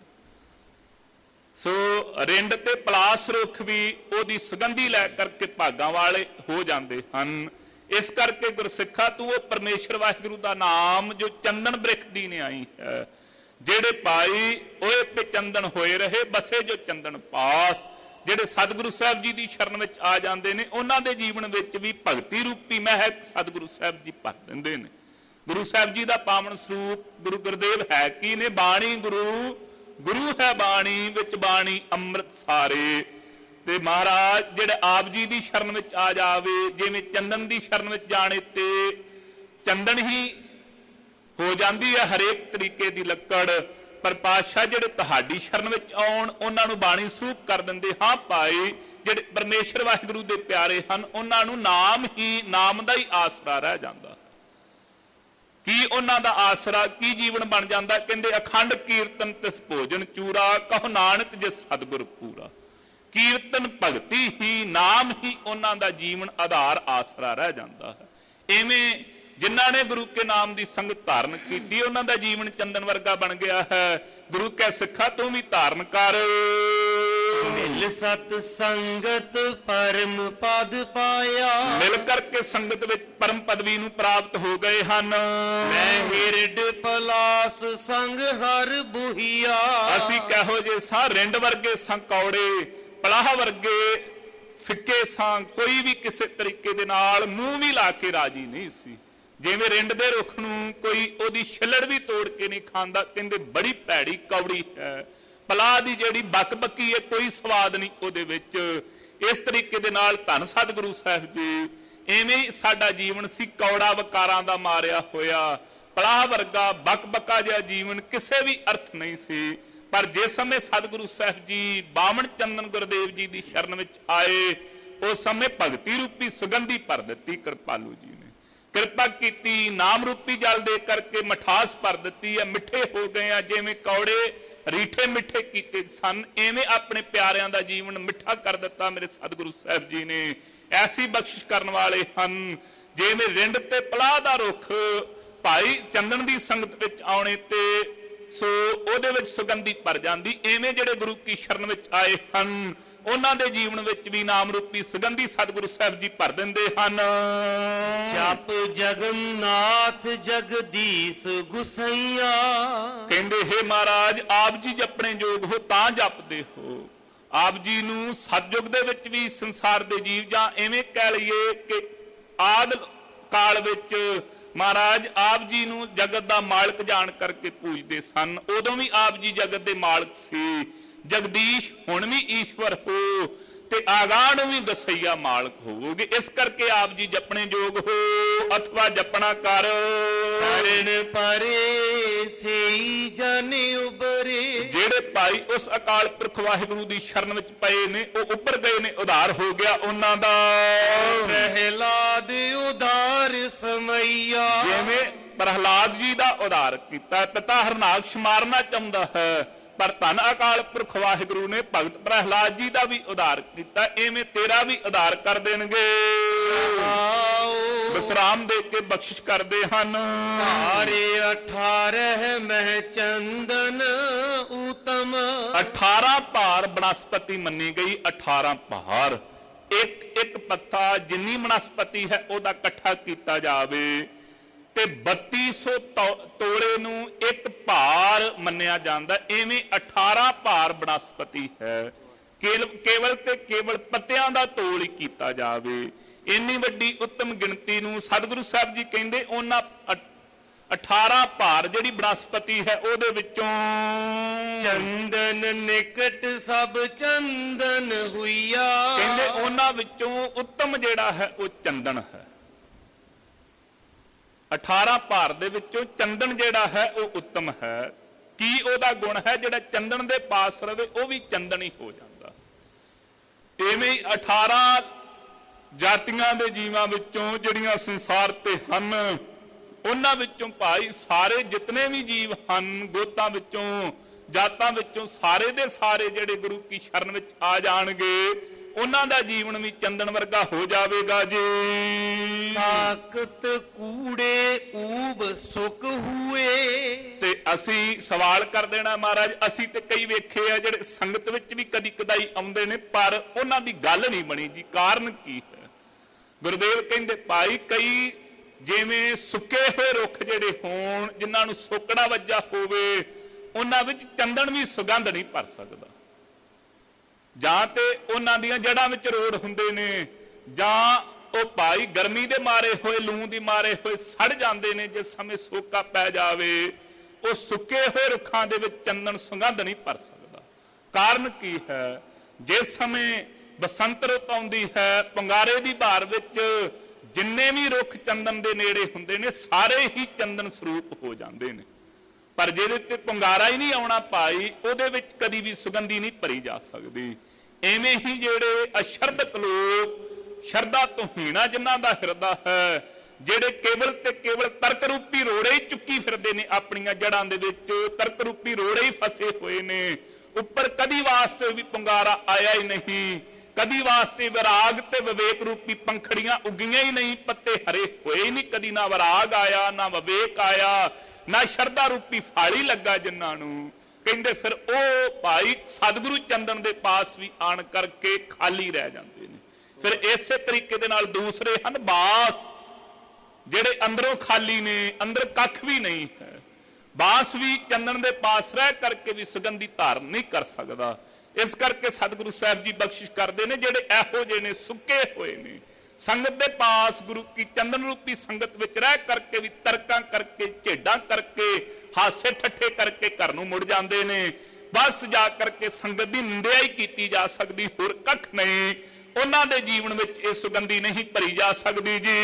ਸੋ ਰਿੰਡ ਤੇ ਪਲਾਸ ਰੁੱਖ ਵੀ ਉਹਦੀ ਸੁਗੰਧੀ ਲੈ ਕਰਕੇ ਭਾਗਾਂ ਵਾਲੇ ਹੋ ਜਾਂਦੇ ਹਨ। ਇਸ ਕਰਕੇ ਗੁਰਸਿੱਖਾ ਤੂੰ ਉਹ ਪਰਮੇਸ਼ਰ ਵਾਹਿਗੁਰੂ ਦਾ ਨਾਮ ਜੋ ਚੰਦਨ ਬ੍ਰਿਖ ਦੀ ਨਿਆਈ ਹੈ, ਜਿਹੜੇ ਪਾਈ ਓਏ ਤੇ ਚੰਦਨ ਹੋਏ ਰਹੇ ਬਸੇ ਜੋ ਚੰਦਨ ਪਾਸ, ਜਿਹੜੇ ਸਤਿਗੁਰੂ ਸਾਹਿਬ ਜੀ ਦੀ ਸ਼ਰਨ ਵਿੱਚ ਆ ਜਾਂਦੇ ਨੇ ਉਹਨਾਂ ਦੇ ਜੀਵਨ ਵਿੱਚ ਵੀ ਭਗਤੀ ਰੂਪੀ ਮਹਿਕ ਸਤਿਗੁਰੂ ਸਾਹਿਬ ਜੀ ਭਰ ਦਿੰਦੇ ਨੇ। ਗੁਰੂ ਸਾਹਿਬ ਜੀ ਦਾ ਪਾਵਨ ਸਰੂਪ ਗੁਰੂ ਗੁਰਦੇਵ ਹੈ ਕੀ ਨੇ? ਬਾਣੀ ਗੁਰੂ, ਗੁਰੂ ਹੈ ਬਾਣੀ, ਵਿੱਚ ਬਾਣੀ ਅੰਮ੍ਰਿਤ ਸਾਰੇ। ਤੇ ਮਹਾਰਾਜ ਜਿਹੜੇ ਆਪ ਜੀ ਦੀ ਸ਼ਰਨ ਵਿੱਚ ਆ ਜਾਵੇ, ਜਿਵੇਂ ਚੰਦਨ ਦੀ ਸ਼ਰਨ ਵਿੱਚ ਜਾਣੇ ਤੇ ਚੰਦਨ ਹੀ ਹੋ ਜਾਂਦੀ ਹੈ ਹਰੇਕ ਤਰੀਕੇ ਦੀ ਲੱਕੜ, ਪਰ ਪਾਤਸ਼ਾਹ ਜਿਹੜੇ ਤੁਹਾਡੀ ਸ਼ਰਨ ਵਿੱਚ ਆਉਣ ਉਹਨਾਂ ਨੂੰ ਬਾਣੀ ਸਰੂਪ ਕਰ ਦਿੰਦੇ। ਹਾਂ ਭਾਈ, ਜਿਹੜੇ ਪਰਮੇਸ਼ਰ ਵਾਹਿਗੁਰੂ ਦੇ ਪਿਆਰੇ ਹਨ ਉਹਨਾਂ ਨੂੰ ਨਾਮ ਦਾ ਹੀ ਆਸਰਾ ਰਹਿ ਜਾਂਦਾ। ਕੀ ਉਹਨਾਂ ਦਾ ਆਸਰਾ, ਕੀ ਜੀਵਨ ਬਣ ਜਾਂਦਾ? ਕਹਿੰਦੇ ਅਖੰਡ ਕੀਰਤਨ ਤਿਸ ਭੋਜਨ ਚੂਰਾ, ਕਹੋ ਨਾਨਕ ਜਿਸ ਸਤਿਗੁਰ ਪੂਰਾ। ਕੀਰਤਨ ਭਗਤੀ ਹੀ, ਨਾਮ ਹੀ ਉਹਨਾਂ ਦਾ ਜੀਵਨ ਆਧਾਰ ਆਸਰਾ ਰਹਿ ਜਾਂਦਾ ਹੈ। ਇਵੇਂ ਜਿਨ੍ਹਾਂ ਨੇ ਗੁਰੂ ਕੇ ਨਾਮ ਦੀ ਸੰਗਤ ਧਾਰਨ ਕੀਤੀ ਉਹਨਾਂ ਦਾ ਜੀਵਨ ਚੰਦਨ ਵਰਗਾ ਬਣ ਗਿਆ ਹੈ। ਗੁਰੂ ਕੈ ਸਿੱਖਾ ਤੂੰ ਵੀ ਧਾਰਨ ਕਰ। ਮਿਲ ਸਤ ਸੰਗਤ ਪਰਮ ਪਦ ਪਾਇਆ, ਮਿਲ ਕਰਕੇ ਸੰਗਤ ਵਿੱਚ ਪਰਮ ਪਦਵੀ ਨੂੰ ਪ੍ਰਾਪਤ ਹੋ ਗਏ ਹਨ। ਮੈਂ ਹਿਰਡ ਪਲਾਸ ਸੰਗ ਹਰ ਬੁਹੀਆ। ਅਸੀਂ ਕਹੋ ਜੇ ਸਾਂ ਰਿੰਡ ਵਰਗੇ ਸਾਂ, ਕੌੜੇ ਪਲਾਹ ਵਰਗੇ ਫਿੱਕੇ ਸਾਂ, ਕੋਈ ਵੀ ਕਿਸੇ ਤਰੀਕੇ ਦੇ ਨਾਲ ਮੂੰਹ ਵੀ ਲਾ ਕੇ ਰਾਜੀ ਨਹੀਂ ਸੀ। ਜਿਵੇਂ ਰਿੰਡ ਦੇ ਰੁੱਖ ਨੂੰ ਕੋਈ ਉਹਦੀ ਛਿੱਲੜ ਵੀ ਤੋੜ ਕੇ ਨਹੀਂ ਖਾਂਦਾ, ਕਹਿੰਦੇ ਬੜੀ ਭੈੜੀ ਕੌੜੀ ਹੈ। ਪਲਾਹ ਦੀ ਜਿਹੜੀ ਬੱਕ ਬੱਕੀ ਹੈ, ਕੋਈ ਸਵਾਦ ਨਹੀਂ ਉਹਦੇ ਵਿੱਚ। ਇਸ ਤਰੀਕੇ ਦੇ ਨਾਲ ਧੰਨ ਸਤਿਗੁਰੂ ਸਾਹਿਬ ਜੀ, ਐਵੇਂ ਹੀ ਸਾਡਾ ਜੀਵਨ ਸੀ, ਕੌੜਾ ਵਕਾਰਾਂ ਦਾ ਮਾਰਿਆ ਹੋਇਆ, ਪਲਾਹ ਵਰਗਾ ਬੱਕ ਬੱਕਾ ਜਿਹਾ ਜੀਵਨ, ਕਿਸੇ ਵੀ ਅਰਥ ਨਹੀਂ ਸੀ। ਪਰ ਜਿਸ ਸਮੇਂ ਸਤਿਗੁਰੂ ਸਾਹਿਬ ਜੀ ਬਾਮਣ ਚੰਦਨ ਗੁਰਦੇਵ ਜੀ ਦੀ ਸ਼ਰਨ ਵਿੱਚ ਆਏ, ਉਸ ਸਮੇਂ ਭਗਤੀ ਰੂਪੀ ਸੁਗੰਧੀ ਭਰ ਦਿੱਤੀ। ਕਿਰਪਾਲੂ ਜੀ ਨੇ ਕਿਰਪਾ ਕੀਤੀ, ਨਾਮ ਰੂਪੀ ਜਲ ਦੇ ਕਰਕੇ ਮਠਾਸ ਭਰ ਦਿੱਤੀ ਹੈ। ਮਿੱਠੇ ਹੋ ਗਏ ਆ, ਜਿਵੇਂ ਕੌੜੇ ਰੀਠੇ ਮਿੱਠੇ ਕੀਤੇ ਸਨ, ਐਵੇਂ ਆਪਣੇ ਪਿਆਰਿਆਂ ਦਾ ਜੀਵਨ ਮਿੱਠਾ ਕਰ ਦਿੱਤਾ ਮੇਰੇ ਸਤਿਗੁਰੂ ਸਾਹਿਬ ਜੀ ਨੇ। ਐਸੀ ਬਖਸ਼ਿਸ਼ ਕਰਨ ਵਾਲੇ ਹਨ। ਜਿਵੇਂ ਰਿੰਡ ਤੇ ਪਲਾਹ ਦਾ ਰੁੱਖ ਭਾਈ ਚੰਦਨ ਦੀ ਸੰਗਤ ਵਿੱਚ ਆਉਣੇ ਤੇ ਸੋ ਉਹਦੇ ਵਿੱਚ ਸੁਗੰਧੀ ਭਰ ਜਾਂਦੀ, ਐਵੇਂ ਜਿਹੜੇ ਗੁਰੂ ਕੀ ਸ਼ਰਨ ਵਿੱਚ ਆਏ ਹਨ ਉਹਨਾਂ ਦੇ ਜੀਵਨ ਵਿੱਚ ਵੀ ਨਾਮ ਰੂਪੀ ਸੁਗੰਧੀ ਸਤਿਗੁਰੂ ਸਾਹਿਬ ਜੀ ਭਰ ਦਿੰਦੇ ਹਨ। ਜਪ ਜਗਨਨਾਥ ਜਗਦੀਸ਼ ਗੁਸਈਆ। ਕਹਿੰਦੇ ਹੇ ਮਹਾਰਾਜ, ਆਪ ਜੀ ਜਪਣੇ ਯੋਗ ਹੋ ਤਾਂ ਜਪਦੇ ਹੋ। ਆਪ ਜੀ ਨੂੰ ਸਤਿਯੁਗ ਦੇ ਵਿੱਚ ਵੀ ਸੰਸਾਰ ਦੇ ਜੀਵ, ਜਾਂ ਐਵੇਂ ਕਹਿ ਲਈਏ ਕਿ ਆਦਿ ਕਾਲ ਵਿੱਚ ਮਹਾਰਾਜ ਆਪ ਜੀ ਨੂੰ ਜਗਤ ਦਾ ਮਾਲਕ ਜਾਣ ਕਰਕੇ ਪੂਜਦੇ ਸਨ। ਉਦੋਂ ਵੀ ਆਪ ਜੀ ਜਗਤ ਦੇ ਮਾਲਕ ਸੀ। ਜਗਦੀਸ਼ ਹੁਣ ਵੀ ਈਸ਼ਵਰ ਹੋ ਤੇ ਆਗਾਹ ਨੂੰ ਵੀ ਗਸਈਆ ਮਾਲਕ ਹੋਵੋਗੇ। ਇਸ ਕਰਕੇ ਆਪ ਜੀ ਜਪਣੇ ਯੋਗ ਹੋ ਅਥਵਾ ਜਪਣਾ ਕਰ। ਸਰਣ ਪਰੇ ਸਈ ਜਨ ਉਬਰੇ। ਜਿਹੜੇ ਭਾਈ ਉਸ ਅਕਾਲ ਪੁਰਖ ਵਾਹਿਗੁਰੂ ਦੀ ਸ਼ਰਨ ਵਿੱਚ ਪਏ ਨੇ, ਉਹ ਉੱਪਰ ਗਏ ਨੇ, ਉਧਾਰ ਹੋ ਗਿਆ ਉਹਨਾਂ ਦਾ। ਪ੍ਰਹਿਲਾਦ ਉਧਾਰ ਸਮਈਆ। ਜਿਵੇਂ ਪ੍ਰਹਿਲਾਦ ਜੀ ਦਾ ਉਧਾਰ ਕੀਤਾ। ਪਿਤਾ ਹਰਨਾਕਸ਼ ਮਾਰਨਾ ਚਾਹੁੰਦਾ ਹੈ, ਪਰ ਧੰਨ ਅਕਾਲ ਪੁਰਖ ਵਾਹਿਗੁਰੂ ਨੇ ਭਗਤ ਪ੍ਰਹਿਲਾਦ ਜੀ ਦਾ ਵੀ ਉਧਾਰ ਕੀਤਾ। ਐਵੇਂ ਤੇਰਾ ਵੀ ਉਧਾਰ ਕਰ ਦੇਣਗੇ। ਵਿਸਰਾਮ ਦੇ ਕੇ ਬਖਸ਼ਿਸ਼ ਕਰਦੇ ਹਨ। ਹਾਰੇ 18 ਮਹਿ ਚੰਦਨ ਉਤਮ। 18 ਭਾਰ ਬਨਸਪਤੀ ਮੰਨੀ ਗਈ। 18 ਭਾਰ, ਇੱਕ ਪੱਤਾ ਜਿੰਨੀ ਬਨਸਪਤੀ ਹੈ ਉਹਦਾ ਇਕੱਠਾ ਕੀਤਾ ਜਾਵੇ ਤੇ 3200 ਤੋੜੇ ਨੂੰ ਇੱਕ ਭਾਰ ਮੰਨਿਆ ਜਾਂਦਾ। ਐਵੇਂ 18 ਭਾਰ ਬਨਸਪਤੀ ਹੈ। ਕੇਵਲ ਤੇ ਕੇਵਲ ਪੱਤਿਆਂ ਦਾ ਤੋਲ ਹੀ ਕੀਤਾ ਜਾਵੇ। ਇੰਨੀ ਵੱਡੀ ਉੱਤਮ ਗਿਣਤੀ ਨੂੰ ਸਤਿਗੁਰੂ ਸਾਹਿਬ ਜੀ ਕਹਿੰਦੇ ਉਹਨਾਂ 18 ਭਾਰ ਜਿਹੜੀ ਬਨਸਪਤੀ ਹੈ ਉਹਦੇ ਵਿੱਚੋਂ ਚੰਦਨ ਨਿਕਟ ਸਭ ਚੰਦਨ ਹੋਈਆ। ਕਹਿੰਦੇ ਉਹਨਾਂ ਵਿੱਚੋਂ ਉੱਤਮ ਜਿਹੜਾ ਹੈ ਉਹ ਚੰਦਨ ਹੈ। 18 ਭਾਰ ਦੇ ਵਿੱਚੋਂ ਚੰਦਨ ਜਿਹੜਾ ਹੈ ਉਹ ਉੱਤਮ ਹੈ। ਕੀ ਉਹਦਾ ਗੁਣ ਹੈ? ਜਿਹੜਾ ਚੰਦਨ ਦੇ ਪਾਸ ਰਵੇ ਉਹ ਵੀ ਚੰਦਨ ਹੀ ਹੋ ਜਾਂਦਾ। ਐਵੇਂ ਹੀ 18 ਜਾਤੀਆਂ ਦੇ ਜੀਵਾਂ ਵਿੱਚੋਂ ਜਿਹੜੀਆਂ ਸੰਸਾਰ ਤੇ ਹਨ, ਉਹਨਾਂ ਵਿੱਚੋਂ ਭਾਈ ਸਾਰੇ ਜਿਤਨੇ ਵੀ ਜੀਵ ਹਨ, ਗੋਤਾਂ ਵਿੱਚੋਂ ਜਾਤਾਂ ਵਿੱਚੋਂ ਸਾਰੇ ਦੇ ਸਾਰੇ ਜਿਹੜੇ ਗੁਰੂ ਕੀ ਸ਼ਰਨ ਵਿੱਚ ਆ ਜਾਣਗੇ, ਉਹਨਾਂ ਦਾ ਜੀਵਨ ਵੀ ਚੰਦਨ ਵਰਗਾ ਹੋ ਜਾਵੇਗਾ ਜੀ। ਸਾਕਤ ਕੂੜੇ ਊਬ ਸੁਕ ਹੋਏ। ਤੇ ਅਸੀਂ ਸਵਾਲ ਕਰ ਦੇਣਾ, ਮਹਾਰਾਜ ਅਸੀਂ ਤੇ ਕਈ ਵੇਖੇ ਆ ਜਿਹੜੇ ਸੰਗਤ ਵਿੱਚ ਵੀ ਕਦੀ ਕਦਾਈ ਆਉਂਦੇ ਨੇ, ਪਰ ਉਹਨਾਂ ਦੀ ਗੱਲ ਨਹੀਂ ਬਣੀ ਜੀ। ਕਾਰਨ ਕੀ ਹੈ? ਗੁਰਦੇਵ ਕਹਿੰਦੇ ਭਾਈ ਕਈ ਜਿਵੇਂ ਸੁੱਕੇ ਹੋਏ ਰੁੱਖ ਜਿਹੜੇ ਹੋਣ, ਜਿਨ੍ਹਾਂ ਨੂੰ ਸੋਕੜਾ ਵੱਜਾ ਹੋਵੇ, ਉਹਨਾਂ ਵਿੱਚ ਚੰਦਨ ਵੀ ਸੁਗੰਧ ਨਹੀਂ ਭਰ ਸਕਦਾ। ਜਾਂ ਤੇ ਉਹਨਾਂ ਦੀਆਂ ਜੜ੍ਹਾਂ ਵਿੱਚ ਰੋੜ ਹੁੰਦੇ ਨੇ, ਜਾਂ ਉਹ ਭਾਈ ਗਰਮੀ ਦੇ ਮਾਰੇ ਹੋਏ, ਲੂੰ ਦੀ ਮਾਰੇ ਹੋਏ ਸੜ ਜਾਂਦੇ ਨੇ। ਜਿਸ ਸਮੇਂ ਸੋਕਾ ਪੈ ਜਾਵੇ, ਉਹ ਸੁੱਕੇ ਹੋਏ ਰੁੱਖਾਂ ਦੇ ਵਿੱਚ ਚੰਦਨ ਸੁਗੰਧ ਨਹੀਂ ਭਰ ਸਕਦਾ। ਕਾਰਨ ਕੀ ਹੈ? ਜਿਸ ਸਮੇਂ ਬਸੰਤ ਰੁੱਤ ਆਉਂਦੀ ਹੈ, ਪੰਗਾਰੇ ਦੀ ਬਹਾਰ ਵਿੱਚ ਜਿੰਨੇ ਵੀ ਰੁੱਖ ਚੰਦਨ ਦੇ ਨੇੜੇ ਹੁੰਦੇ ਨੇ, ਸਾਰੇ ਹੀ ਚੰਦਨ ਸਰੂਪ ਹੋ ਜਾਂਦੇ ਨੇ। ਪਰ ਜਿਹਦੇ ਤੇ ਪੁੰਗਾਰਾ ਹੀ ਨਹੀਂ ਆਉਣਾ ਭਾਈ, ਉਹਦੇ ਵਿੱਚ ਕਦੀ ਵੀ ਸੁਗੰਧੀ ਨਹੀਂ ਭਰੀ ਜਾ ਸਕਦੀ। ਐਵੇਂ ਹੀ ਜਿਹੜੇ ਅਸ਼ਰਧਕ ਲੋਕ, ਸ਼ਰਧਾ ਤੋਂ ਹੀਣਾ ਜਿਨ੍ਹਾਂ ਦਾ ਹਿਰਦਾ ਹੈ, ਜਿਹੜੇ ਕੇਵਲ ਤੇ ਕੇਵਲ ਤਰਕ ਰੂਪੀ ਰੋੜੇ ਹੀ ਚੁੱਕੀ ਫਿਰਦੇ ਨੇ, ਆਪਣੀਆਂ ਜੜਾਂ ਦੇ ਵਿੱਚ ਤਰਕ ਰੂਪੀ ਰੋੜੇ ਹੀ ਫਸੇ ਹੋਏ ਨੇ, ਉੱਪਰ ਕਦੀ ਵਾਸਤੇ ਵੀ ਪੁੰਗਾਰਾ ਆਇਆ ਹੀ ਨਹੀਂ, ਕਦੀ ਵਾਸਤੇ ਵਿਰਾਗ ਤੇ ਵਿਵੇਕ ਰੂਪੀ ਪੰਖੜੀਆਂ ਉੱਗੀਆਂ ਹੀ ਨਹੀਂ, ਪੱਤੇ ਹਰੇ ਹੋਏ ਨਹੀਂ, ਕਦੀ ਨਾ ਵਿਰਾਗ ਆਇਆ, ਨਾ ਵਿਵੇਕ ਆਇਆ, ਨਾ ਸ਼ਰਧਾ ਰੂਪੀ ਫਾਲੀ ਲੱਗਾ ਜਿਨ੍ਹਾਂ ਨੂੰ। ਕਹਿੰਦੇ ਫਿਰ ਉਹ ਭਾਈ ਸਤਿਗੁਰੂ ਚੰਦਨ ਦੇ ਪਾਸ ਵੀ ਆਣ ਕਰਕੇ ਖਾਲੀ ਰਹਿ ਜਾਂਦੇ ਨੇ। ਫਿਰ ਇਸੇ ਤਰੀਕੇ ਦੇ ਨਾਲ ਦੂਸਰੇ ਹਨ ਬਾਸ, ਜਿਹੜੇ ਅੰਦਰੋਂ ਖਾਲੀ ਨੇ, ਅੰਦਰ ਕੱਖ ਵੀ ਨਹੀਂ ਹੈ। ਬਾਸ ਵੀ ਚੰਦਨ ਦੇ ਪਾਸ ਰਹਿ ਕਰਕੇ ਵੀ ਸੁਗੰਧੀ ਧਾਰਨ ਨਹੀਂ ਕਰ ਸਕਦਾ। ਇਸ ਕਰਕੇ ਸਤਿਗੁਰੂ ਸਾਹਿਬ ਜੀ ਬਖਸ਼ਿਸ਼ ਕਰਦੇ ਨੇ, ਜਿਹੜੇ ਇਹੋ ਜਿਹੇ ਨੇ ਸੁੱਕੇ ਹੋਏ ਨੇ, ਸੰਗਤ ਦੇ ਪਾਸ ਗੁਰੂ ਕੀ ਚੰਦਨ ਰੂਪੀ ਸੰਗਤ ਵਿੱਚ ਰਹਿ ਕਰਕੇ ਵੀ ਤਰਕਾਂ ਕਰਕੇ, ਝੇਡਾਂ ਕਰਕੇ, ਹਾਸੇ ਠੱਠੇ ਕਰਕੇ ਘਰ ਨੂੰ ਮੁੜ ਜਾਂਦੇ ਨੇ। ਬਸ ਜਾ ਕਰਕੇ ਸੰਗਤ ਦੀ ਨਿੰਦਿਆ ਹੀ ਕੀਤੀ ਜਾ ਸਕਦੀ, ਹੋਰ ਕੱਖ ਨਹੀਂ। ਉਹਨਾਂ ਦੇ ਜੀਵਨ ਵਿੱਚ ਇਹ ਸੁਗੰਧੀ ਨਹੀਂ ਭਰੀ ਜਾ ਸਕਦੀ ਜੀ।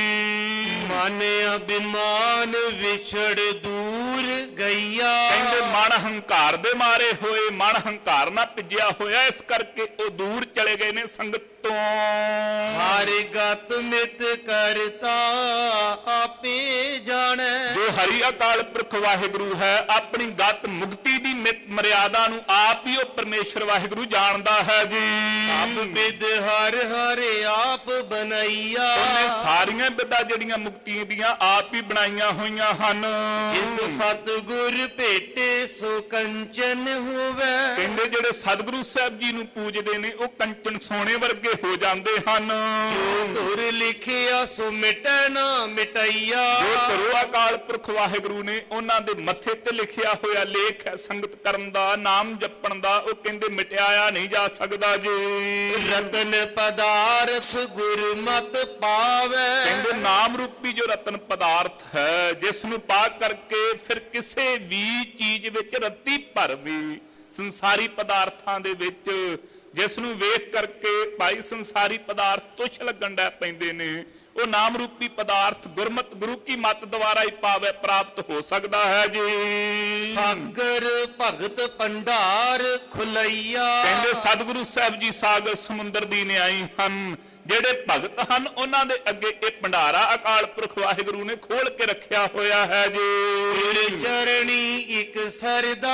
ਮਨ ਅਭਿਮਾਨ ਵਿਛੜ ਦੂਰ ਗਈਆ। ਕਹਿੰਦੇ ਮਨ ਹੰਕਾਰ ਦੇ ਮਾਰੇ ਹੋਏ, ਮਨ ਹੰਕਾਰ ਨਾਲ ਭਿੱਜਿਆ ਹੋਇਆ, ਇਸ ਕਰਕੇ ਉਹ ਦੂਰ ਚਲੇ ਗਏ ਨੇ ਸੰਗਤ ਤੋਂ। ਹਰਿ ਗਤ ਮਿਤ ਕਰਤਾ ਆਪੇ ਜਾਣੈ। ਜੋ ਹਰੀ ਅਕਾਲ ਪੁਰਖ ਵਾਹਿਗੁਰੂ ਹੈ, ਆਪਣੀ ਗਤ ਮੁਕਤੀ ਦੀ ਮਿਤ ਮਰਿਆਦਾ ਨੂੰ ਆਪ ਹੀ ਉਹ ਪਰਮੇਸ਼ਰ ਵਾਹਿਗੁਰੂ ਜਾਣਦਾ ਹੈ ਜੀ। ਸਭ ਵਿਦ ਹਰ ਹਰਿ ਆਪ ਬਣਾਈਆ। ਉਹਨੇ ਸਾਰੀਆਂ ਵਿਦਾਂ ਜਿਹੜੀਆਂ ਮੁਕਤੀ ਦੀਆਂ ਆਪ ਹੀ ਬਣਾਈਆਂ ਹੋਈਆਂ ਹਨ। ਜਿਸ ਸਤਿਗੁਰ ਭੇਟੇ ਸੋ ਕੰਚਨ ਹੋਵੇ। ਕਹਿੰਦੇ ਜਿਹੜੇ ਸਤਿਗੁਰੂ ਸਾਹਿਬ ਜੀ ਨੂੰ ਪੂਜਦੇ ਨੇ ਉਹ ਕੰਚਨ ਸੋਨੇ ਵਰਗੇ ਹੋ ਜਾਂਦੇ ਹਨ। ਜੋ ਧੁਰ ਲਿਖਿਆ ਸੋ ਮਿਟੈ ਨਾ ਮਿਟਈਆ। ਜੋ ਧੁਰ ਅਕਾਲ ਪੁਰਖ ਵਾਹਿਗੁਰੂ ਨੇ ਉਹਨਾਂ ਦੇ ਮੱਥੇ ਤੇ ਲਿਖਿਆ ਹੋਇਆ ਲੇਖ ਹੈ ਸੰਗਤ ਕਰਨ ਦਾ, ਨਾਮ ਜਪਣ ਦਾ, ਉਹ ਕਹਿੰਦੇ ਮਿਟਾਇਆ ਨਹੀਂ ਜਾ ਸਕਦਾ ਜੀ। ਰਤਨ ਪਦਾਰਥ ਗੁਰਮਤ ਪਾਵੇ। ਕਹਿੰਦੇ ਨਾਮ ਰੂਪੀ ਜੋ ਰਤਨ ਪਦਾਰਥ ਹੈ, ਜਿਸ ਨੂੰ ਪਾ ਕਰਕੇ ਫਿਰ ਕਿਸੇ ਵੀ ਚੀਜ਼ ਵਿੱਚ ਰੱਤੀ ਭਰਵੀ, ਸੰਸਾਰੀ ਪਦਾਰਥਾਂ ਦੇ ਵਿੱਚ ਜਿਸ ਨੂੰ ਵੇਖ ਕਰਕੇ ਭਾਈ ਸੰਸਾਰੀ ਪਦਾਰਥ ਤੁਛ ਲੱਗਣ ਲੱਗ ਪੈਂਦੇ ਨੇ, ਉਹ ਨਾਮ ਰੂਪੀ ਪਦਾਰਥ ਗੁਰਮਤ ਗੁਰੂ ਕੀ ਮੱਤ ਦੁਆਰਾ ਹੀ ਪਾਵੇ ਪ੍ਰਾਪਤ ਹੋ ਸਕਦਾ ਹੈ ਜੀ। ਸਾਗਰ ਭਗਤ ਭੰਡਾਰ ਖੁਲਈਆ। ਕਹਿੰਦੇ ਸਤਿਗੁਰੂ ਸਾਹਿਬ ਜੀ ਸਾਗਰ ਸਮੁੰਦਰ ਦੀ ਨਿਆਈ ਹਨ। ਜਿਹੜੇ ਭਗਤ ਹਨ ਉਹਨਾਂ ਦੇ ਅੱਗੇ ਇਹ ਭੰਡਾਰਾ ਅਕਾਲ ਪੁਰਖ ਵਾਹਿਗੁਰੂ ਨੇ ਖੋਲ ਕੇ ਰੱਖਿਆ ਹੋਇਆ ਹੈ ਜੀ। ਚਰਣੀ ਇੱਕ ਸਰਦਾ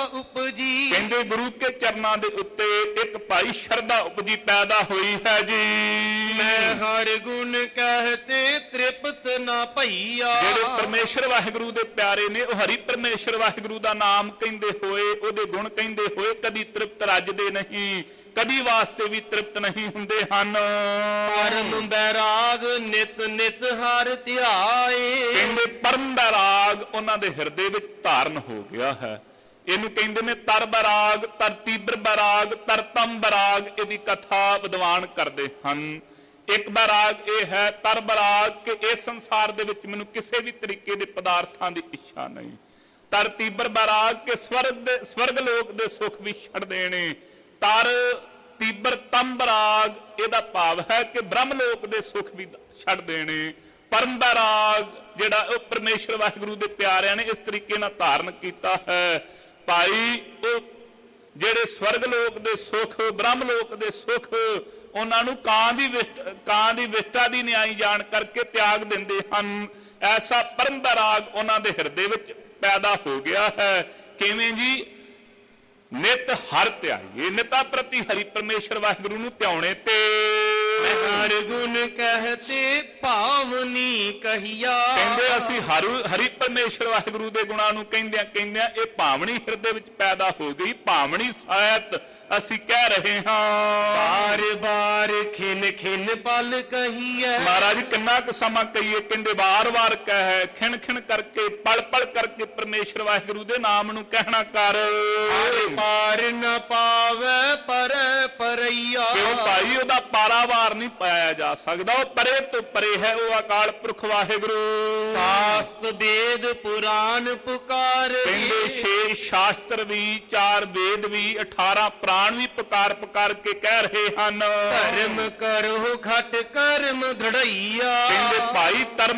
ਉਪਜੀ। ਕਹਿੰਦੇ ਗੁਰੂ ਕੇ ਚਰਨਾਂ ਦੇ ਉੱਤੇ ਇੱਕ ਭਾਈ ਸ਼ਰਧਾ ਉਪਜੀ ਪੈਦਾ ਹੋਈ ਹੈ ਜੀ। ਮੈਂ ਹਰ ਗੁਣ ਕਹਤੇ ਤ੍ਰਿਪਤ ਨਾ ਭਈਆ। ਜਿਹੜੇ ਪਰਮੇਸ਼ਰ ਵਾਹਿਗੁਰੂ ਦੇ ਪਿਆਰੇ ਨੇ, ਉਹ ਹਰੀ ਪਰਮੇਸ਼ਰ ਵਾਹਿਗੁਰੂ ਦਾ ਨਾਮ ਕਹਿੰਦੇ ਹੋਏ, ਉਹਦੇ ਗੁਣ ਕਹਿੰਦੇ ਹੋਏ ਕਦੀ ਤ੍ਰਿਪਤ ਰੱਜਦੇ ਨਹੀਂ, ਕਦੀ ਵਾਸਤੇ ਵੀ ਤ੍ਰਿਪਤ ਨਹੀਂ ਹੁੰਦੇ ਹਨ। ਪਰਮ ਬੈਰਾਗ ਨਿਤ ਨਿਤ ਹਰ ਧਿਆਏ। ਕਹਿੰਦੇ ਪਰਮ ਬੈਰਾਗ ਉਹਨਾਂ ਦੇ ਹਿਰਦੇ ਵਿੱਚ ਧਾਰਨ ਹੋ ਗਿਆ ਹੈ। ਇਹਨੂੰ ਕਹਿੰਦੇ ਨੇ ਤਰ ਬੈਰਾਗ, ਤਰ ਤੀਬਰ ਬੈਰਾਗ, ਤਰਤਮ ਬੈਰਾਗ। ਇਹਦੀ ਕਥਾ ਵਿਦਵਾਨ ਕਰਦੇ ਹਨ। ਇੱਕ ਬੈਰਾਗ ਇਹ ਹੈ ਤਰ ਬੈਰਾਗ ਕਿ ਇਸ ਸੰਸਾਰ ਦੇ ਵਿੱਚ ਮੈਨੂੰ ਕਿਸੇ ਵੀ ਤਰੀਕੇ ਦੇ ਪਦਾਰਥਾਂ ਦੀ ਇੱਛਾ ਨਹੀਂ। ਤਰ ਤੀਬਰ ਬੈਰਾਗ ਕਿ ਸਵਰਗ ਲੋਕ ਦੇ ਸੁੱਖ ਵੀ ਛੱਡ ਦੇਣੇ। ਤਰ ਤੀਬਰ ਤਮ ਬੈਰਾਗ ਇਹਦਾ ਭਾਵ ਹੈ ਕਿ ਬ੍ਰਹਮ ਲੋਕ ਦੇ ਸੁੱਖ ਵੀ ਛੱਡ ਦੇਣੇ। ਪਰਮ ਬੈਰਾਗ ਜਿਹੜਾ ਉਹ ਪਰਮੇਸ਼ਰ ਵਾਹਿਗੁਰੂ ਦੇ ਪਿਆਰਿਆਂ ਨੇ ਇਸ ਤਰੀਕੇ ਨਾਲ ਧਾਰਨ ਕੀਤਾ ਹੈ। ਭਾਈ ਉਹ ਜਿਹੜੇ ਸਵਰਗ ਲੋਕ ਦੇ ਸੁੱਖ, ਬ੍ਰਹਮ ਲੋਕ ਦੇ ਸੁੱਖ, ਉਹਨਾਂ ਨੂੰ ਕਾਂ ਦੀ ਵਿਸ਼ਟਾ ਦੀ ਨਿਆਈ ਜਾਣ ਕਰਕੇ ਤਿਆਗ ਦਿੰਦੇ ਹਨ। ਐਸਾ ਪਰਮ ਬੈਰਾਗ ਉਹਨਾਂ ਦੇ ਹਿਰਦੇ ਵਿੱਚ ਪੈਦਾ ਹੋ ਗਿਆ ਹੈ। ਕਿਵੇਂ ਜੀ? ਨਿਤ ਹਰ ਧਿਆਈਏ, ਨਿਤਾ ਪ੍ਰਤੀ ਹਰੀ ਪਰਮੇਸ਼ਰ ਵਾਹਿਗੁਰੂ ਨੂੰ ਧਿਆਉਣੇ ਤੇ। ਹਰ ਗੁਣ ਕਹਤੇ ਭਾਵਨੀ ਕਹੀਆ। ਕਹਿੰਦੇ ਅਸੀਂ ਹਰੀ ਪਰਮੇਸ਼ਰ ਵਾਹਿਗੁਰੂ ਦੇ ਗੁਣਾਂ ਨੂੰ ਕਹਿੰਦਿਆਂ ਇਹ ਭਾਵਨੀ ਹਿਰਦੇ ਵਿੱਚ ਪੈਦਾ ਹੋ ਗਈ। ਭਾਵਨੀ ਸਾਹਿਤ ਅਸੀਂ ਕਹਿ ਰਹੇ ਹਾਂ। ਬਾਰ ਬਾਰ ਖਿਨ ਖਿਨ ਪਲ ਕਹੀਏ। ਮਹਾਰਾਜ ਕਿੰਨਾ ਕੁ ਸਮਾਂ ਕਹੀਏ? ਕਹਿੰਦੇ ਵਾਰ-ਵਾਰ ਕਹਿ, ਖਿਣ ਖਿਣ ਕਰਕੇ, ਪਲ ਪਲ ਕਰਕੇ ਪਰਮੇਸ਼ਰ ਵਾਹਿਗੁਰੂ ਦੇ ਨਾਮ ਨੂੰ ਕਹਿਣਾ ਕਰ। ਪਾਰ ਨਾ ਪਾਵੇ ਪਰ ਪਰਈਆ। ਕਿਉਂ ਭਾਈ? ਉਹਦਾ ਪਾਰਾਵਾਰ ਨਹੀਂ ਪਾਇਆ ਜਾ ਸਕਦਾ, ਉਹ ਪਰੇ ਤੋਂ ਪਰੇ ਹੈ, ਉਹ ਅਕਾਲ ਪੁਰਖ ਵਾਹਿਗੁਰੂ। ਸਾਸਤ ਵੇਦ ਪੁਰਾਨ ਪੁਕਾਰ। ਕਹਿੰਦੇ 6 ਸ਼ਾਸਤਰ ਵੀ, 4 ਵੇਦ ਵੀ, 18 ਪ੍ਰਾਣ ਵੀ ਪੁਕਾਰ ਕੇ ਕਹਿ ਰਹੇ ਹਨ। ਧਰਮ ਕਰੋ ਘਟ ਕਰਮ ਦ੍ਰਿੜਈਆ। ਕਹਿੰਦੇ ਭਾਈ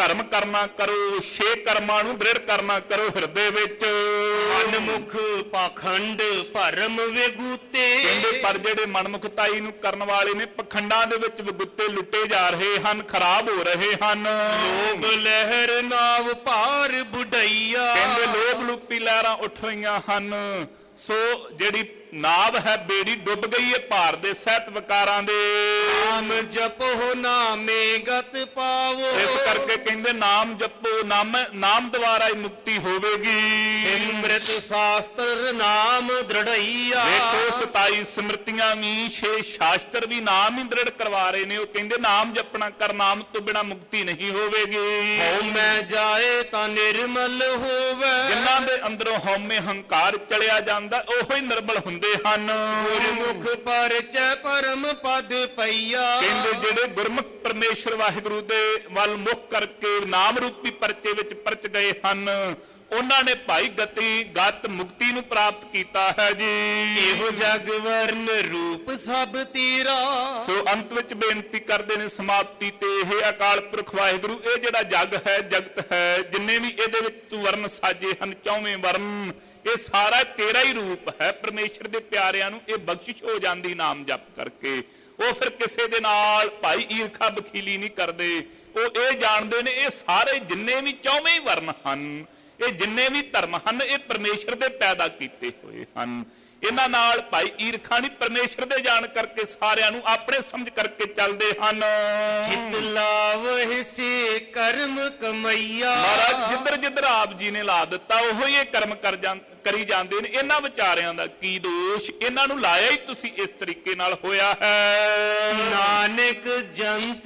ਧਰਮ ਕਰਨਾ ਕਰੋ, 6 ਕਰਮਾਂ ਨੂੰ ਦ੍ਰਿੜ ਕਰਨਾ ਕਰੋ ਹਿਰਦੇ ਵਿੱਚ। ਮਨਮੁਖ ਪਾਖੰਡ ਭਰਮ ਵਿਗੂਤੇ, ਕਹਿੰਦੇ ਪਰ ਜਿਹੜੇ ਮਨਮੁਖਤਾਈ ਨੂੰ ਕਰਨ ਵਾਲੇ ਨੇ ਪਖੰਡਾਂ ਦੇ ਵਿੱਚ ਵਿਗੁੱਤੇ ਲੁੱਟੇ ਜਾ ਰਹੇ ਹਨ, ਖਰਾਬ ਹੋ ਰਹੇ ਹਨ। ਲੋਭ ਲਹਿਰ ਨਾਵ ਭਾਰ ਬੁਢਈਆ, ਕਹਿੰਦੇ ਲੋਭ ਲੁੱਪੀ ਲਹਿਰਾਂ ਉੱਠ ਰਹੀਆਂ ਹਨ। ਸੋ ਜਿਹੜੀ ਨਾਵ ਹੈ ਬੇੜੀ ਡੁੱਬ ਗਈ ਹੈ ਭਾਰ ਦੇ ਸਹਿਤ ਵਿਕਾਰਾਂ ਦੇ। ਨਾਮ ਜਪੋ ਨਾਮੇ ਗਤ ਪਾਵੋ, ਇਸ ਕਰਕੇ ਕਹਿੰਦੇ ਨਾਮ ਜਪੋ, ਨਾਮ ਦੁਆਰਾ ਹੀ ਮੁਕਤੀ ਹੋਵੇਗੀ। ਸਿਮਰਤ ਸ਼ਾਸਤਰ ਨਾਮ ਦ੍ਰਿੜਈਆ, ਦੇਖੋ 27 ਸਮ੍ਰਿਤੀਆਂ ਵੀ 6 ਸ਼ਾਸਤਰ ਵੀ ਨਾਮ ਹੀ ਦ੍ਰਿੜ ਕਰਵਾ ਰਹੇ ਨੇ। ਉਹ ਕਹਿੰਦੇ ਨਾਮ ਜਪਣਾ ਕਰ, ਨਾਮ ਤੋਂ ਬਿਨਾ ਮੁਕਤੀ ਨਹੀਂ ਹੋਵੇਗੀ। ਹਉਮੈ ਜਾਏ ਤਾਂ ਨਿਰਮਲ ਹੋਵੇ, ਜਿਨ੍ਹਾਂ ਦੇ ਅੰਦਰੋਂ ਹਉਮੈ ਹੰਕਾਰ ਚਲਿਆ ਜਾਂਦਾ ਉਹੋ ਹੀ ਨਿਰਮਲ ਹੁੰਦੇ ਹਨ। ਗੁਰਮੁਖ ਪਰਚੈ ਪਰਮ ਪਦ ਪਈਆ, ਕਹਿੰਦੇ ਜਿਹੜੇ ਗੁਰਮੁਖ ਪਰਮੇਸ਼ਰ ਵਾਹਿਗੁਰੂ ਦੇ ਵੱਲ ਮੁਖ ਕਰਕੇ ਨਾਮ ਰੂਪੀ ਪਰਚੇ ਵਿੱਚ ਪਰਚ ਗਏ ਹਨ, ਉਹਨਾਂ ਨੇ ਭਾਈ ਗਤ ਮੁਕਤੀ ਨੂੰ ਪ੍ਰਾਪਤ ਕੀਤਾ ਹੈ ਜੀ। ਇਹੋ ਜਗ ਵਰਨ ਰੂਪ ਸਭ ਤੇਰਾ, ਸੋ ਅੰਤ ਵਿੱਚ ਬੇਨਤੀ ਕਰਦੇ ਨੇ ਸਮਾਪਤੀ ਤੇ, ਇਹ ਅਕਾਲ ਪੁਰਖ ਵਾਹਿਗੁਰੂ ਇਹ ਜਿਹੜਾ ਜਗ ਹੈ ਜਗਤ ਹੈ, ਜਿੰਨੇ ਵੀ ਇਹਦੇ ਵਿੱਚ ਤੂੰ ਵਰਨ ਸਾਜੇ ਹਨ 54 ਵਰਨ, ਇਹ ਸਾਰਾ ਤੇਰਾ ਹੀ ਰੂਪ ਹੈ। ਪਰਮੇਸ਼ਰ ਦੇ ਪਿਆਰਿਆਂ ਨੂੰ ਇਹ ਬਖਸ਼ਿਸ਼ ਹੋ ਜਾਂਦੀ ਨਾਮ ਜਪ ਕਰਕੇ। ਉਹ ਫਿਰ ਕਿਸੇ ਦੇ ਨਾਲ ਭਾਈ ਈਰਖਾ ਬਖੀਲੀ ਨਹੀਂ ਕਰਦੇ। ਉਹ ਇਹ ਜਾਣਦੇ ਨੇ ਇਹ ਸਾਰੇ ਜਿੰਨੇ ਵੀ 54 ਵਰਨ ਹਨ, ਇਹ ਜਿੰਨੇ ਵੀ ਧਰਮ ਹਨ, ਇਹ ਪਰਮੇਸ਼ਰ ਦੇ ਪੈਦਾ ਕੀਤੇ ਹੋਏ ਹਨ। ਇਹਨਾਂ ਨਾਲ ਭਾਈ ਈਰਖਾ ਨਹੀਂ, ਪਰਮੇਸ਼ਰ ਦੇ ਜਾਣ ਕਰਕੇ ਸਾਰਿਆਂ ਨੂੰ ਆਪਣੇ ਸਮਝ ਕਰਕੇ ਚੱਲਦੇ ਹਨ। ਚਿਤ ਲਾਵਹਿ ਸੇ ਕਰਮ ਕਮਈਆ, ਮਹਾਰਾਜ ਜਿੱਧਰ ਜਿੱਧਰ ਆਪ ਜੀ ਨੇ ਲਾ ਦਿੱਤਾ ਉਹੋ ਹੀ ਇਹ ਕਰਮ ਕਰੀ ਜਾਂਦੇ ਨੇ। ਇਹਨਾਂ ਵਿਚਾਰਿਆਂ ਦਾ ਕੀ ਦੋਸ਼, ਇਹਨਾਂ ਨੂੰ ਲਾਇਆ ਹੀ ਤੁਸੀਂ ਇਸ ਤਰੀਕੇ ਨਾਲ ਹੋਇਆ ਹੈ। ਨਾਨਕ ਜੰਤ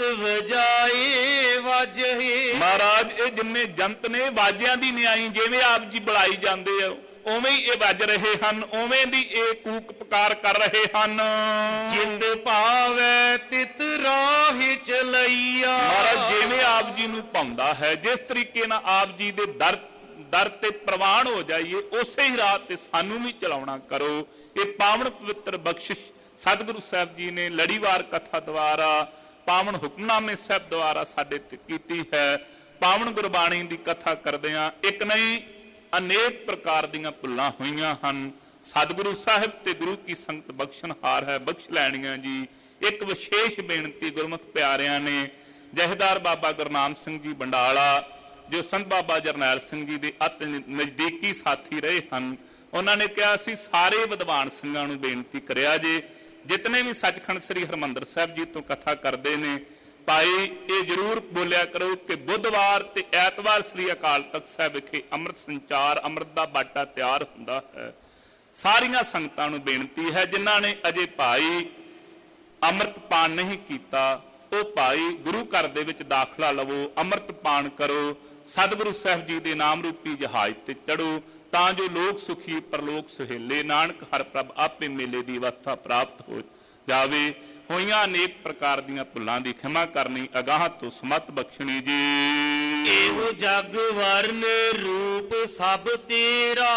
ਵਜਾਏ ਵਾਜੇ, ਮਹਾਰਾਜ ਇਹ ਜਿੰਨੇ ਜੰਤ ਨੇ ਵਾਜਿਆਂ ਦੀ ਨਿਆਈ ਜਿਵੇਂ ਆਪ ਜੀ ਬੁਲਾਈ ਜਾਂਦੇ ਆ ਉਵੇਂ ਹੀ ਇਹ ਵੱਜ ਰਹੇ ਹਨ, ਉਵੇਂ ਦੀ ਇਹ ਕੂਕ ਪੁਕਾਰ ਕਰ ਰਹੇ ਹਨ। ਜਿੰਦ ਭਾਵੈ ਤਿਤ ਰਾਹ ਚਲਈਆ, ਮਹਾਰਾਜ ਜਿਵੇਂ ਆਪ ਜੀ ਨੂੰ ਭਾਉਂਦਾ ਹੈ, ਜਿਸ ਤਰੀਕੇ ਨਾਲ ਆਪ ਜੀ ਦੇ ਦਰ ਤੇ ਪ੍ਰਵਾਨ ਹੋ ਜਾਈਏ ਉਸੇ ਹੀ ਰਾਹ ਤੇ ਸਾਨੂੰ ਵੀ ਚਲਾਉਣਾ ਕਰੋ। ਇਹ ਪਾਵਨ ਪਵਿੱਤਰ ਬਖਸ਼ਿਸ਼ ਸਤਿਗੁਰੂ ਸਾਹਿਬ ਜੀ ਨੇ ਲੜੀਵਾਰ ਕਥਾ ਦੁਆਰਾ, ਪਾਵਨ ਹੁਕਮਨਾਮੇ ਸਾਹਿਬ ਦੁਆਰਾ ਸਾਡੇ ਤੇ ਕੀਤੀ ਹੈ। ਪਾਵਨ ਗੁਰਬਾਣੀ ਦੀ ਕਥਾ ਕਰਦਿਆਂ ਇੱਕ ਨਹੀਂ ਅਨੇਕ ਪ੍ਰਕਾਰ ਦੀਆਂ ਭੁੱਲਾਂ ਹੋਈਆਂ ਹਨ। ਸਤਿਗੁਰੂ ਸਾਹਿਬ ਤੇ ਗੁਰੂ ਕੀ ਸੰਗਤ ਬਖਸ਼ਣਹਾਰ ਹੈ, ਬਖਸ਼ ਲੈਣੀਆਂ ਜੀ। ਇੱਕ ਵਿਸ਼ੇਸ਼ ਬੇਨਤੀ ਗੁਰਮੁਖ ਪਿਆਰਿਆਂ ਨੇ, ਜਹੇਦਾਰ ਬਾਬਾ ਗੁਰਨਾਮ ਸਿੰਘ ਜੀ ਬੰਡਾਲਾ ਜੋ ਸੰਤ ਬਾਬਾ ਜਰਨੈਲ ਸਿੰਘ ਜੀ ਦੇ ਅਤਿ ਨਜ਼ਦੀਕੀ ਸਾਥੀ ਰਹੇ ਹਨ, ਉਹਨਾਂ ਨੇ ਕਿਹਾ ਸੀ ਸਾਰੇ ਵਿਦਵਾਨ ਸਿੰਘਾਂ ਨੂੰ ਬੇਨਤੀ ਕਰਿਆ ਜੇ ਜਿਤਨੇ ਵੀ ਸੱਚਖੰਡ ਸ੍ਰੀ ਹਰਿਮੰਦਰ ਸਾਹਿਬ ਜੀ ਤੋਂ ਕਥਾ ਕਰਦੇ ਨੇ, ਭਾਈ ਇਹ ਜ਼ਰੂਰ ਬੋਲਿਆ ਕਰੋ ਕਿ ਬੁੱਧਵਾਰ ਤੇ ਐਤਵਾਰ ਸ੍ਰੀ ਅਕਾਲ ਤਖਤ ਸਾਹਿਬ ਵਿਖੇ ਅੰਮ੍ਰਿਤ ਸੰਚਾਰ, ਅੰਮ੍ਰਿਤ ਦਾ ਬਾਟਾ ਤਿਆਰ ਹੁੰਦਾ ਹੈ। ਸਾਰੀਆਂ ਸੰਗਤਾਂ ਨੂੰ ਬੇਨਤੀ ਹੈ ਜਿਨ੍ਹਾਂ ਨੇ ਅਜੇ ਭਾਈ ਅੰਮ੍ਰਿਤ ਪਾਨ ਨਹੀਂ ਕੀਤਾ, ਉਹ ਭਾਈ ਗੁਰੂ ਘਰ ਦੇ ਵਿੱਚ ਦਾਖਲਾ ਲਵੋ, ਅੰਮ੍ਰਿਤ ਪਾਨ ਕਰੋ, ਸਤਿਗੁਰੂ ਸਾਹਿਬ ਜੀ ਦੇ ਨਾਮ ਰੂਪੀ ਜਹਾਜ਼ ਤੇ ਚੜੋ, ਤਾਂ ਜੋ ਲੋਕ ਸੁਖੀ ਪਰਲੋਕ ਸੁਹੇਲੇ, ਨਾਨਕ ਹਰ ਪ੍ਰਭ ਆਪੇ ਮੇਲੇ ਦੀ ਅਵਸਥਾ ਪ੍ਰਾਪਤ ਹੋ ਜਾਵੇ। ਹੋਈਆਂ ਅਨੇਕ ਪ੍ਰਕਾਰ ਦੀਆਂ ਭੁੱਲਾਂ ਦੀ ਖਿਮਾ ਕਰਨੀ, ਅਗਾਹ ਤੋਂ ਸਮਤ ਬਖਸ਼ਣੀ ਜੀ। ਇਹੋ ਜਗ ਵਰਨ ਰੂਪ ਸਭ ਤੇਰਾ,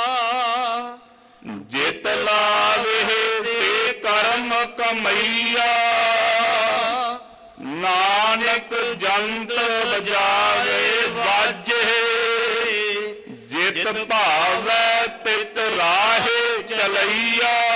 ਜਿਤ ਲਾਵੇ ਸੇ ਕਰਮ ਕਮਈਆ, ਨਾਨਕ ਜੰਤ ਵਜਾਵੇ ਵਾਜੇ, ਜਿਤ ਭਾਵੈ ਤਿਤ ਰਾਹੇ ਚਲਈਆ।